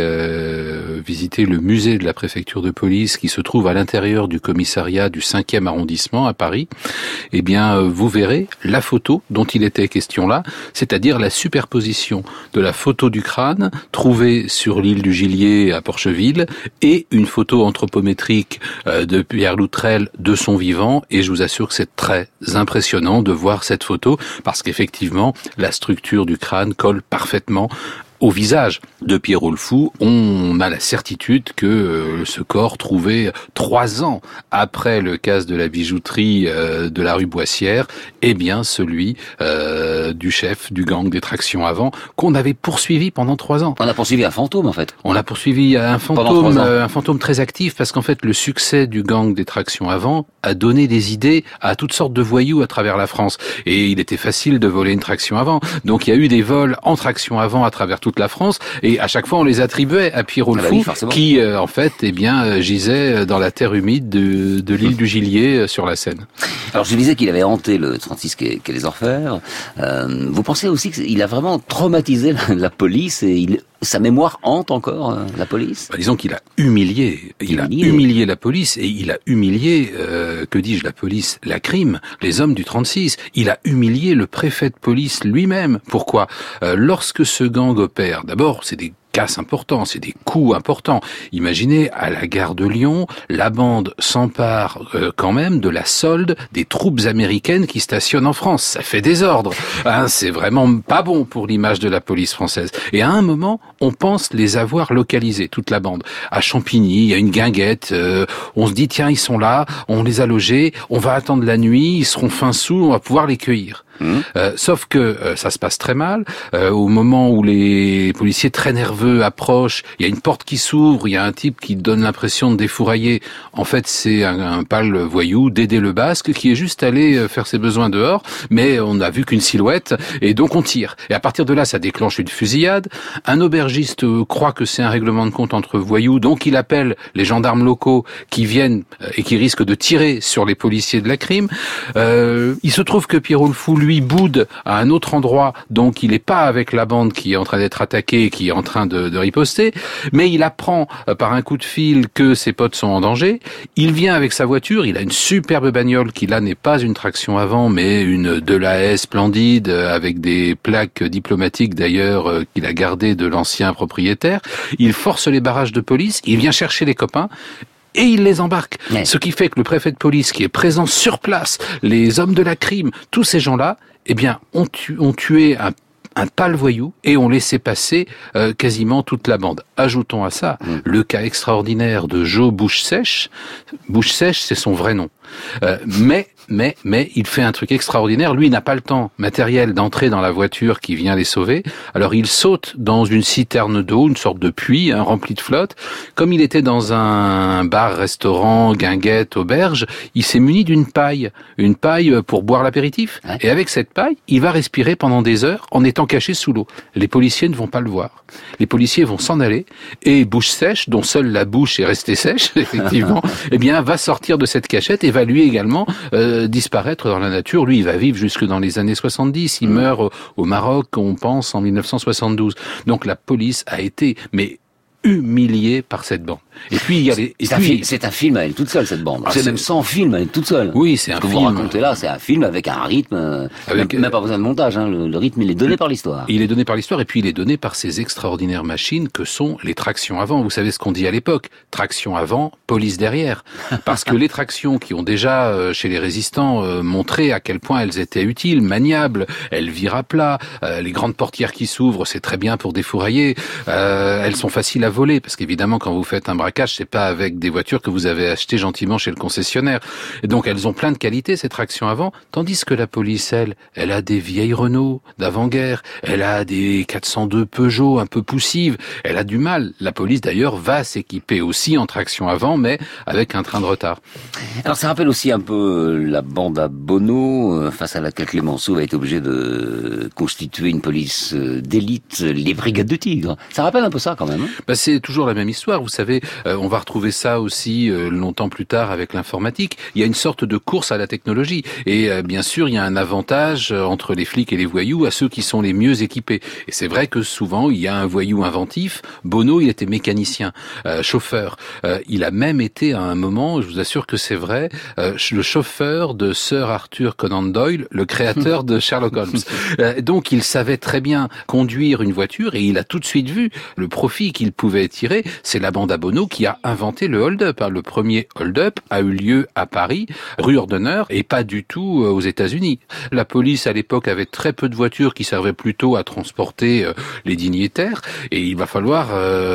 visiter le musée de la préfecture de police qui se trouve à l'intérieur du commissariat du 5e arrondissement à Paris, eh bien vous verrez la photo dont il était question là, c'est-à-dire la superposition de la photo du crâne trouvée sur l'île du Gillier à Porcheville et une photo anthropométrique de Pierre Loutrel de son vivant. Et je vous assure que c'est très impressionnant de voir cette photo parce qu'effectivement, la structure du crâne colle parfaitement au visage de Pierrot le Fou. On a la certitude que ce corps trouvé 3 ans après le casse de la bijouterie de la rue Boissière est bien celui du chef du gang des tractions avant qu'on avait poursuivi pendant 3 ans. On a poursuivi un fantôme en fait. On a poursuivi un fantôme très actif parce qu'en fait le succès du gang des tractions avant a donné des idées à toutes sortes de voyous à travers la France. Et il était facile de voler une traction avant. Donc il y a eu des vols en traction avant à travers toute la France, et à chaque fois on les attribuait à Pierrot le Fou, qui en fait gisait dans la terre humide de l'île du Gillier sur la Seine. Alors je disais qu'il avait hanté le 36 quai les Orfèvres. Vous pensez aussi qu'il a vraiment traumatisé la police et sa mémoire hante encore la police? Disons qu'il a humilié. Il a humilié la police et il a humilié, que dis-je, la police, la crime, les hommes du 36. Il a humilié le préfet de police lui-même. Pourquoi? Lorsque ce gang opère, d'abord, c'est des casses importants, c'est des coups importants. Imaginez, à la gare de Lyon, la bande s'empare quand même de la solde des troupes américaines qui stationnent en France. Ça fait désordre. C'est vraiment pas bon pour l'image de la police française. Et à un moment, on pense les avoir localisés, toute la bande. À Champigny, il y a une guinguette, on se dit, tiens, ils sont là, on les a logés, on va attendre la nuit, ils seront fin sous, on va pouvoir les cueillir. Sauf que ça se passe très mal. Au moment où les policiers très nerveux approchent, il y a une porte qui s'ouvre, il y a un type qui donne l'impression de défourailler. En fait, c'est un pâle voyou, Dédé le Basque, qui est juste allé faire ses besoins dehors, mais on n'a vu qu'une silhouette, et donc on tire. Et à partir de là, ça déclenche une fusillade. Un aubergiste croit que c'est un règlement de compte entre voyous, donc il appelle les gendarmes locaux qui viennent et qui risquent de tirer sur les policiers de la crime. Il se trouve que Pierrot le Fou, lui, boude à un autre endroit, donc il n'est pas avec la bande qui est en train d'être attaquée et qui est en train de riposter, mais il apprend par un coup de fil que ses potes sont en danger. Il vient avec sa voiture, il a une superbe bagnole qui là n'est pas une traction avant, mais une Delahaye splendide avec des plaques diplomatiques d'ailleurs qu'il a gardées de l'ancien propriétaire. Il force les barrages de police, il vient chercher les copains, et il les embarque. Ouais. Ce qui fait que le préfet de police qui est présent sur place, les hommes de la crime, tous ces gens-là, eh bien, ont tué un pâle voyou et ont laissé passer quasiment toute la bande. Ajoutons à ça le cas extraordinaire de Joe Bouche-Sèche. Bouche-Sèche, c'est son vrai nom. Mais il fait un truc extraordinaire. Lui, il n'a pas le temps matériel d'entrer dans la voiture qui vient les sauver. Alors, il saute dans une citerne d'eau, une sorte de puits, rempli de flotte. Comme il était dans un bar, restaurant, guinguette, auberge, il s'est muni d'une paille. Une paille pour boire l'apéritif. Ouais. Et avec cette paille, il va respirer pendant des heures en étant caché sous l'eau. Les policiers ne vont pas le voir. Les policiers vont s'en aller. Et Bouche-Sèche, dont seule la bouche est restée sèche, effectivement, eh bien, va sortir de cette cachette et va lui également disparaître dans la nature. Lui, il va vivre jusque dans les années 70. Il meurt au Maroc, on pense, en 1972. Donc la police a été, mais humiliée par cette bande. Et puis il y a c'est un film à elle toute seule, cette bande. C'est même sans film à elle toute seule. Oui, c'est un film. Ce que vous racontez là, c'est un film avec un rythme, même pas besoin de montage. Le rythme, il est donné par l'histoire. Il est donné par l'histoire, et puis il est donné par ces extraordinaires machines que sont les tractions avant. Vous savez ce qu'on dit à l'époque: traction avant, police derrière. Parce que les tractions qui ont déjà, chez les résistants, montré à quel point elles étaient utiles, maniables, elles virent à plat, les grandes portières qui s'ouvrent, c'est très bien pour défourailler, elles sont faciles à voler, parce qu'évidemment, quand vous faites un braquage, c'est pas avec des voitures que vous avez achetées gentiment chez le concessionnaire. Et donc, elles ont plein de qualités, ces tractions avant, tandis que la police, elle a des vieilles Renault d'avant-guerre, elle a des 402 Peugeot un peu poussives, elle a du mal. La police, d'ailleurs, va s'équiper aussi en traction avant, mais avec un train de retard. Alors, ça rappelle aussi un peu la bande à Bono, face à laquelle Clémenceau a été obligé de constituer une police d'élite, les Brigades de Tigre. Ça rappelle un peu ça, quand même. Bah, c'est toujours la même histoire. Vous savez, on va retrouver ça aussi longtemps plus tard avec l'informatique. Il y a une sorte de course à la technologie. Et bien sûr, il y a un avantage entre les flics et les voyous à ceux qui sont les mieux équipés. Et c'est vrai que souvent, il y a un voyou inventif. Bono, il était mécanicien, chauffeur. Il a même été à un moment, je vous assure que c'est vrai, le chauffeur de Sir Arthur Conan Doyle, le créateur de Sherlock Holmes. Donc il savait très bien conduire une voiture et il a tout de suite vu le profit qu'il pouvait tirer. C'est la bande à Bono qui a inventé le hold-up. Le premier hold-up a eu lieu à Paris, rue Ordener, et pas du tout aux États-Unis. La police à l'époque avait très peu de voitures qui servaient plutôt à transporter les dignitaires et il va falloir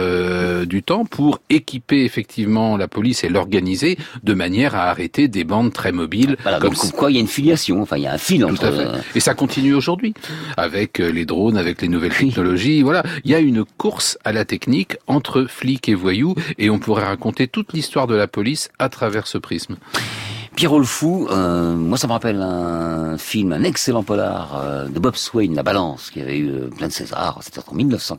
du temps pour équiper effectivement la police et l'organiser de manière à arrêter des bandes très mobiles. Voilà, comme quoi il y a une filiation, enfin il y a un fil entre... Tout à fait. Et ça continue aujourd'hui, avec les drones, avec les nouvelles technologies. Voilà, il y a une course à la technique entre flics et voyous, et on pourrait raconter toute l'histoire de la police à travers ce prisme. Pierrot le Fou, moi ça me rappelle un film, un excellent polar de Bob Swain, La Balance, qui avait eu plein de César. C'était en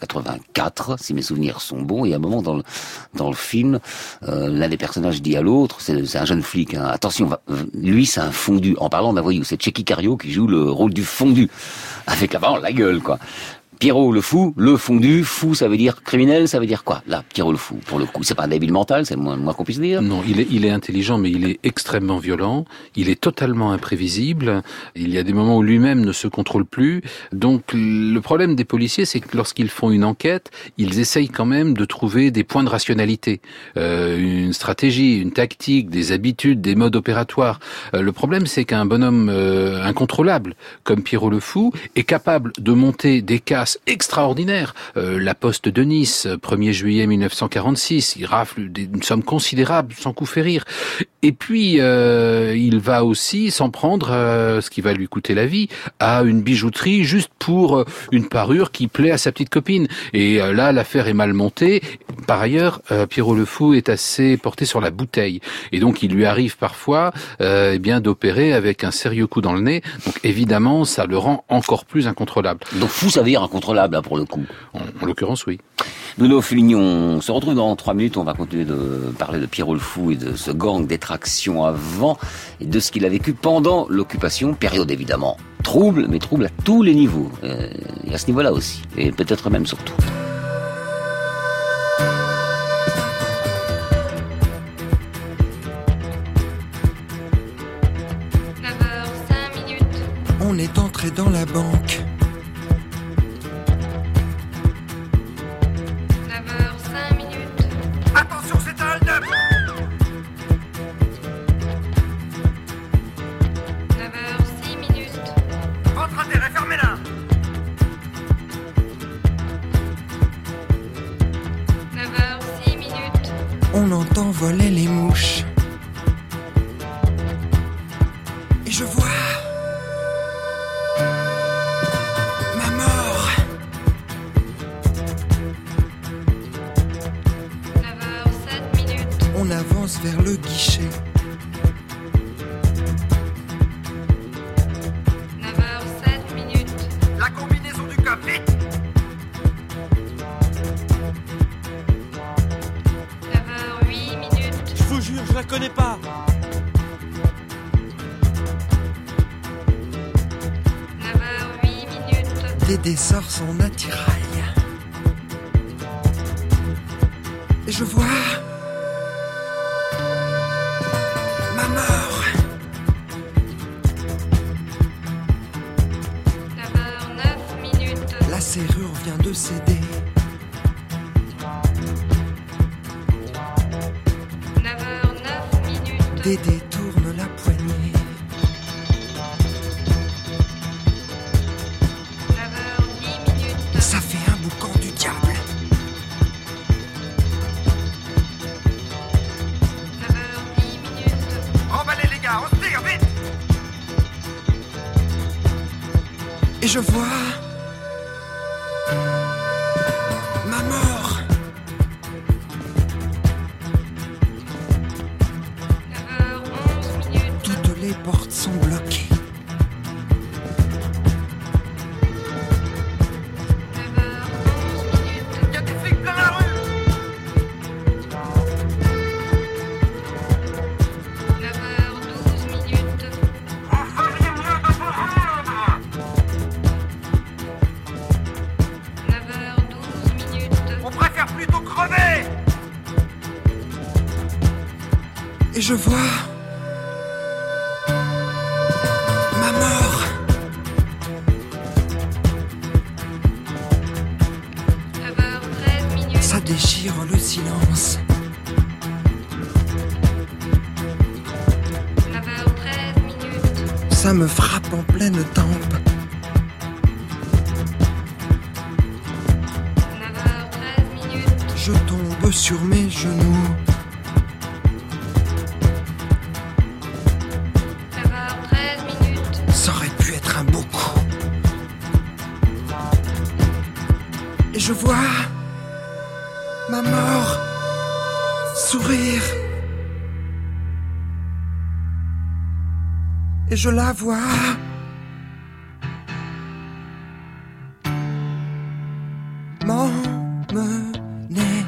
1984, si mes souvenirs sont bons. Et à un moment dans le film, l'un des personnages dit à l'autre, c'est un jeune flic, hein, attention, lui c'est un fondu. En parlant d'un voyou, c'est Checky Cario qui joue le rôle du fondu, avec la gueule, quoi. Pierrot le Fou, le fondu, fou ça veut dire criminel, ça veut dire quoi? Là, Pierrot le Fou, pour le coup, c'est pas un débile mental, c'est le moins qu'on puisse dire. Non, il est intelligent, mais il est extrêmement violent, il est totalement imprévisible, il y a des moments où lui-même ne se contrôle plus. Donc le problème des policiers, c'est que lorsqu'ils font une enquête, ils essayent quand même de trouver des points de rationalité, une stratégie, une tactique, des habitudes, des modes opératoires. Le problème, c'est qu'un bonhomme incontrôlable, comme Pierrot le Fou, est capable de monter des casses extraordinaire. La Poste de Nice, 1er juillet 1946, il rafle une somme considérable sans coup férir. Et puis, il va aussi s'en prendre, ce qui va lui coûter la vie, à une bijouterie juste pour une parure qui plaît à sa petite copine. Et là, l'affaire est mal montée. Par ailleurs, Pierrot le Fou est assez porté sur la bouteille. Et donc, il lui arrive parfois d'opérer avec un sérieux coup dans le nez. Donc, évidemment, ça le rend encore plus incontrôlable. Donc, fou, ça veut dire incontrôlable, là, pour le coup. En l'occurrence, oui. Bruno Félignon, on se retrouve dans 3 minutes. On va continuer de parler de Pierrot le Fou et de ce gang d'effraction avant et de ce qu'il a vécu pendant l'occupation. Période évidemment trouble, mais trouble à tous les niveaux. Et à ce niveau-là aussi. Et peut-être même surtout. On est entré dans la banque. 9h05. Attention, c'est un hold-up. 9h06. Votre intérêt, fermez-la. 9h06. On entend voler les mouches. Et je vois... On avance vers le guichet. 9h07. La combinaison du cop, vite. 9h08. Je vous jure, je la connais pas. 9h08. Dédé sort son attirail. Et je vois... ma mort. 9h09. La serrure vient de céder. 9h09. Dédé tourne la poignée. 9h10. Ça fait un boucan du diable. 9h10. Emballez les gars, on se tire, vite. Et je vois... ma mort. 9h11. Toutes les portes sont bloquées. 9h11. Y a des flics plein la rue. Et je vois ma mort. Ça déchire le silence. Ça me frappe en pleine tempe. 9h13 minutes. Je tombe sur mes genoux. 9h13 minutes. Ça aurait pu être un beau coup. Et je vois ma mort sourire. Et je la vois m'emmener.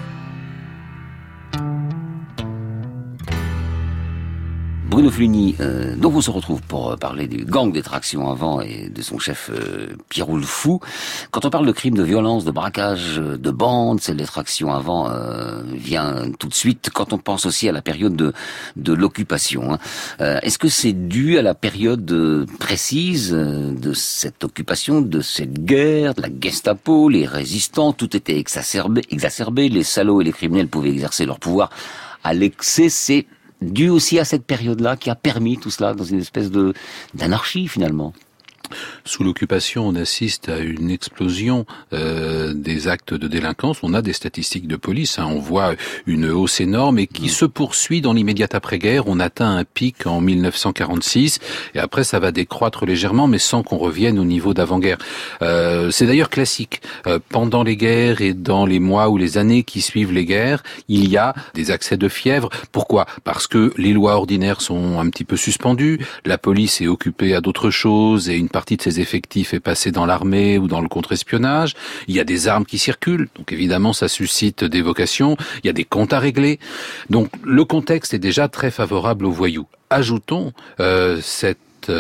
Bruno Flugny, donc on se retrouve pour parler du gang des tractions avant et de son chef Pierrot le Fou. Quand on parle de crimes, de violence, de braquage, de bande, celle des tractions avant vient tout de suite quand on pense aussi à la période de l'occupation. Hein. Est-ce que c'est dû à la période précise de cette occupation, de cette guerre, de la Gestapo, les résistants, tout était exacerbé, les salauds et les criminels pouvaient exercer leur pouvoir à l'excès, c'est dû aussi à cette période-là qui a permis tout cela dans une espèce d'anarchie finalement. Sous l'occupation, on assiste à une explosion des actes de délinquance. On a des statistiques de police, hein. On voit une hausse énorme et qui se poursuit dans l'immédiate après-guerre. On atteint un pic en 1946 et après ça va décroître légèrement, mais sans qu'on revienne au niveau d'avant-guerre. C'est d'ailleurs classique. Pendant les guerres et dans les mois ou les années qui suivent les guerres, il y a des accès de fièvre. Pourquoi ? Parce que les lois ordinaires sont un petit peu suspendues, la police est occupée à d'autres choses et une partie de ses effectifs est passée dans l'armée ou dans le contre-espionnage. Il y a des armes qui circulent, donc évidemment ça suscite des vocations. Il y a des comptes à régler. Donc le contexte est déjà très favorable aux voyous. Ajoutons cette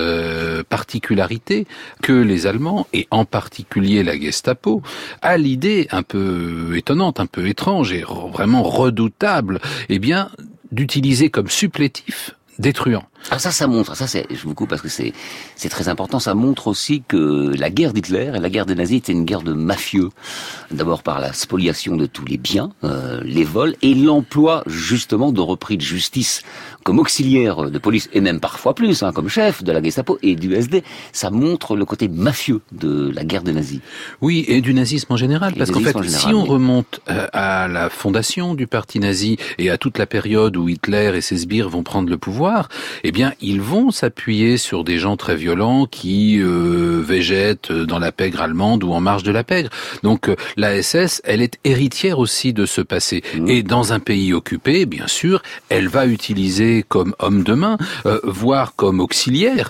particularité que les Allemands, et en particulier la Gestapo, a l'idée un peu étonnante, un peu étrange et vraiment redoutable, eh bien, d'utiliser comme supplétif des truands. Alors ça montre, je vous coupe parce que c'est très important, ça montre aussi que la guerre d'Hitler et la guerre des nazis était une guerre de mafieux. D'abord par la spoliation de tous les biens, les vols et l'emploi justement de repris de justice comme auxiliaire de police et même parfois plus, hein, comme chef de la Gestapo et du SD. Ça montre le côté mafieux de la guerre des nazis. Oui, et du nazisme en général, parce qu'en fait, si on remonte à la fondation du parti nazi et à toute la période où Hitler et ses sbires vont prendre le pouvoir, eh bien, ils vont s'appuyer sur des gens très violents qui végètent dans la pègre allemande ou en marge de la pègre. Donc, la SS, elle est héritière aussi de ce passé. Et dans un pays occupé, bien sûr, elle va utiliser comme homme de main, voire comme auxiliaire,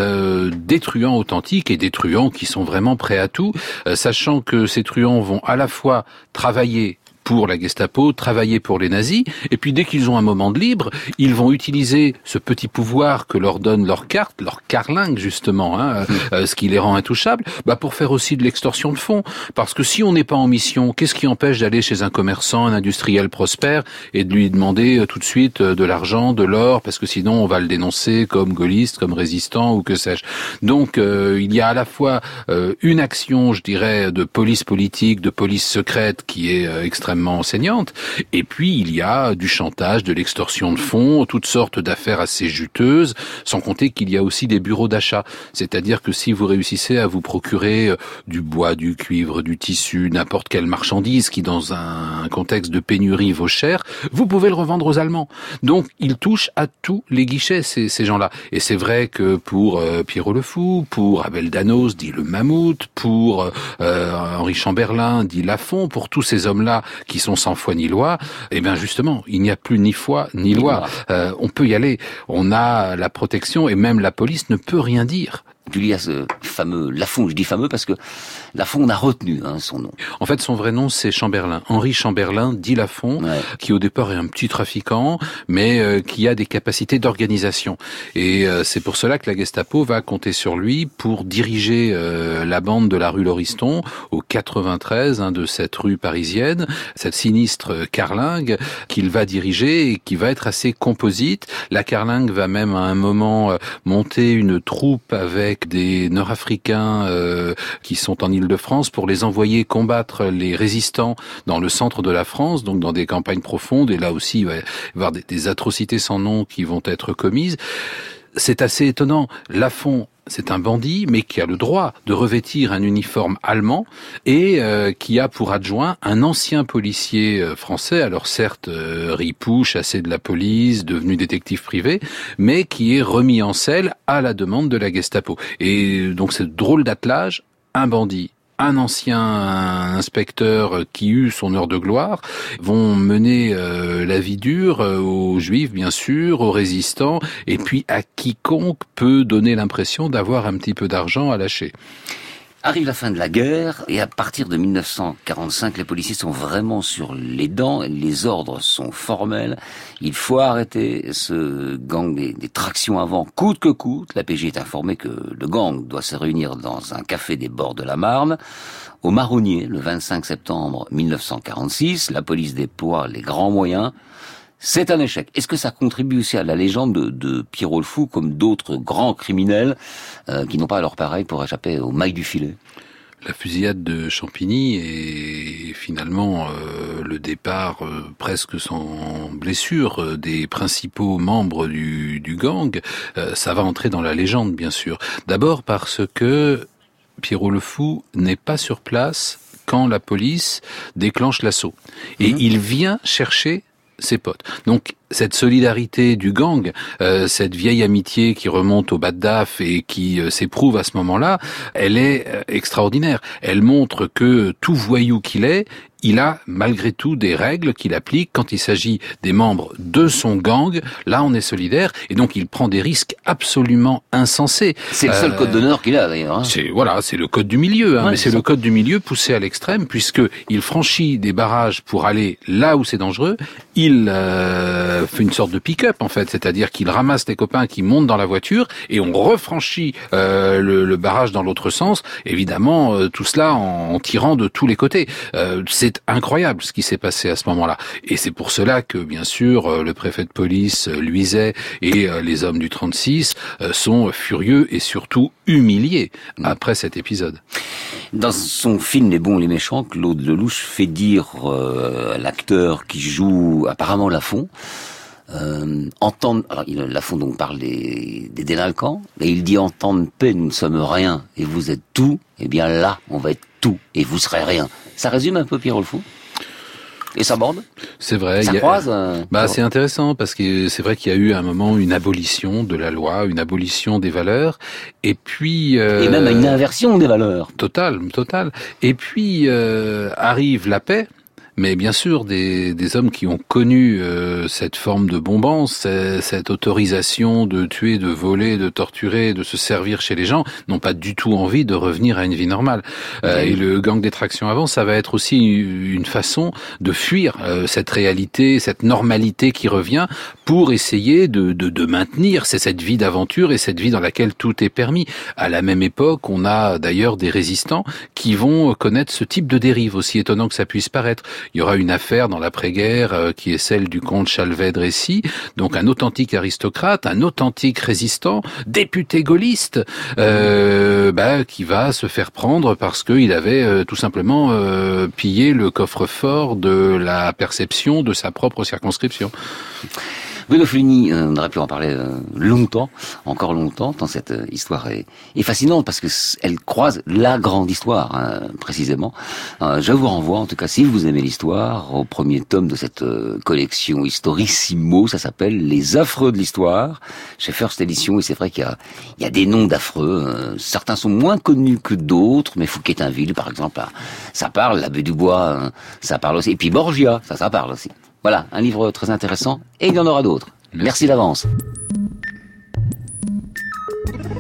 des truands authentiques et des truands qui sont vraiment prêts à tout, sachant que ces truands vont à la fois travailler pour la Gestapo, travailler pour les nazis, et puis dès qu'ils ont un moment de libre, ils vont utiliser ce petit pouvoir que leur donne leur carte, leur carlingue justement, hein, ce qui les rend intouchables, pour faire aussi de l'extorsion de fonds. Parce que si on n'est pas en mission, qu'est-ce qui empêche d'aller chez un commerçant, un industriel prospère, et de lui demander tout de suite de l'argent, de l'or, parce que sinon on va le dénoncer comme gaulliste, comme résistant ou que sais-je. Donc il y a à la fois une action, je dirais, de police politique, de police secrète qui est extrêmement enseignante, et puis il y a du chantage, de l'extorsion de fonds, toutes sortes d'affaires assez juteuses, sans compter qu'il y a aussi des bureaux d'achat, c'est-à-dire que si vous réussissez à vous procurer du bois, du cuivre, du tissu, n'importe quelle marchandise qui dans un contexte de pénurie vaut cher, vous pouvez le revendre aux Allemands. Donc ils touchent à tous les guichets, ces gens-là. Et c'est vrai que pour Pierrot le Fou, pour Abel Danos, dit le Mammouth, pour Henri Chamberlain, dit Lafont, pour tous ces hommes-là qui sont sans foi ni loi, eh bien justement, il n'y a plus ni foi ni loi. On peut y aller, on a la protection et même la police ne peut rien dire. tu lis à ce fameux Lafond. Je dis fameux parce que Lafond, on a retenu son nom. En fait, son vrai nom, c'est Chamberlain. Henri Chamberlain, dit Lafond, qui au départ est un petit trafiquant, mais qui a des capacités d'organisation. Et c'est pour cela que la Gestapo va compter sur lui pour diriger la bande de la rue Lauriston, au 93 de cette rue parisienne, cette sinistre carlingue qu'il va diriger et qui va être assez composite. La carlingue va même à un moment monter une troupe avec des Nord-Africains qui sont en Île-de-France pour les envoyer combattre les résistants dans le centre de la France, donc dans des campagnes profondes. Et là aussi, il va y avoir des atrocités sans nom qui vont être commises. C'est assez étonnant. Lafond, c'est un bandit, mais qui a le droit de revêtir un uniforme allemand et qui a pour adjoint un ancien policier français, alors certes ripou, chassé de la police, devenu détective privé, mais qui est remis en selle à la demande de la Gestapo. Et donc c'est drôle d'attelage, un bandit, un ancien inspecteur qui eut son heure de gloire, vont mener la vie dure aux Juifs, bien sûr, aux résistants, et puis à quiconque peut donner l'impression d'avoir un petit peu d'argent à lâcher. Arrive la fin de la guerre, et à partir de 1945, les policiers sont vraiment sur les dents, les ordres sont formels, il faut arrêter ce gang des tractions avant, coûte que coûte. La PJ est informée que le gang doit se réunir dans un café des bords de la Marne, au Marronnier, le 25 septembre 1946, la police déploie les grands moyens. C'est un échec. Est-ce que ça contribue aussi à la légende de Pierrot le Fou, comme d'autres grands criminels qui n'ont pas leur pareil pour échapper aux mailles du filet? La fusillade de Champigny est finalement le départ presque sans blessure des principaux membres du gang. Ça va entrer dans la légende, bien sûr. D'abord parce que Pierrot le Fou n'est pas sur place quand la police déclenche l'assaut. Et il vient chercher ses potes. Donc cette solidarité du gang, cette vieille amitié qui remonte au bas de Daf et qui s'éprouve à ce moment-là, elle est extraordinaire. Elle montre que tout voyou qu'il est, il a malgré tout des règles qu'il applique quand il s'agit des membres de son gang. Là, on est solidaire et donc il prend des risques absolument insensés. C'est le seul code d'honneur qu'il a d'ailleurs. C'est le code du milieu, mais c'est le code du milieu poussé à l'extrême puisque il franchit des barrages pour aller là où c'est dangereux. Il fait une sorte de pick-up en fait, c'est-à-dire qu'il ramasse les copains qui montent dans la voiture et on refranchit le barrage dans l'autre sens. Évidemment, tout cela en tirant de tous les côtés. C'est incroyable ce qui s'est passé à ce moment-là. Et c'est pour cela que, bien sûr, le préfet de police, Luizet, et les hommes du 36 sont furieux et surtout humiliés après cet épisode. Dans son film Les bons et les méchants, Claude Lelouch fait dire à l'acteur qui joue apparemment Lafond, Lafond donc parle des délinquants, et il dit: en temps de paix, nous ne sommes rien, et vous êtes tout, et bien là, on va être tout, et vous serez rien. Ça résume un peu Pierrot le Fou. Et sa bande. C'est vrai. Ça croise. C'est intéressant parce que c'est vrai qu'il y a eu à un moment une abolition de la loi, une abolition des valeurs, et puis et même une inversion des valeurs. Total. Et puis arrive la paix. Mais bien sûr, des hommes qui ont connu cette forme de bombance, cette autorisation de tuer, de voler, de torturer, de se servir chez les gens, n'ont pas du tout envie de revenir à une vie normale. Et le gang des tractions avant, ça va être aussi une façon de fuir cette réalité, cette normalité qui revient, pour essayer de maintenir cette vie d'aventure et cette vie dans laquelle tout est permis. À la même époque, on a d'ailleurs des résistants qui vont connaître ce type de dérive, aussi étonnant que ça puisse paraître. Il y aura une affaire dans l'après-guerre qui est celle du comte Chalvet-Dressy, donc un authentique aristocrate, un authentique résistant, député gaulliste, qui va se faire prendre parce qu'il avait tout simplement pillé le coffre-fort de la perception de sa propre circonscription. Bruno Flugny, on aurait pu en parler longtemps, encore longtemps, tant cette histoire est fascinante parce que elle croise la grande histoire, précisément. Je vous renvoie, en tout cas, si vous aimez l'histoire, au premier tome de cette collection Historissimo, ça s'appelle Les Affreux de l'Histoire, chez First Edition, et c'est vrai qu'il y a des noms d'affreux. Certains sont moins connus que d'autres, mais Fouquetinville, par exemple, ça parle, l'Abbé Dubois, ça parle aussi, et puis Borgia, ça parle aussi. Voilà, un livre très intéressant, et il y en aura d'autres. Merci d'avance.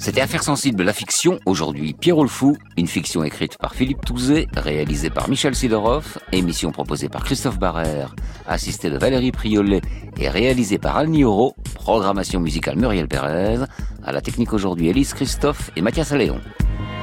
C'était Affaires sensibles, la fiction. Aujourd'hui, Pierrot le Fou, une fiction écrite par Philippe Touzet, réalisée par Michel Sidorov, émission proposée par Christophe Barrère, assistée de Valérie Priolet et réalisée par Anne Nioro, programmation musicale Muriel Pérez, à la technique aujourd'hui Élise Christophe et Mathias Alléon.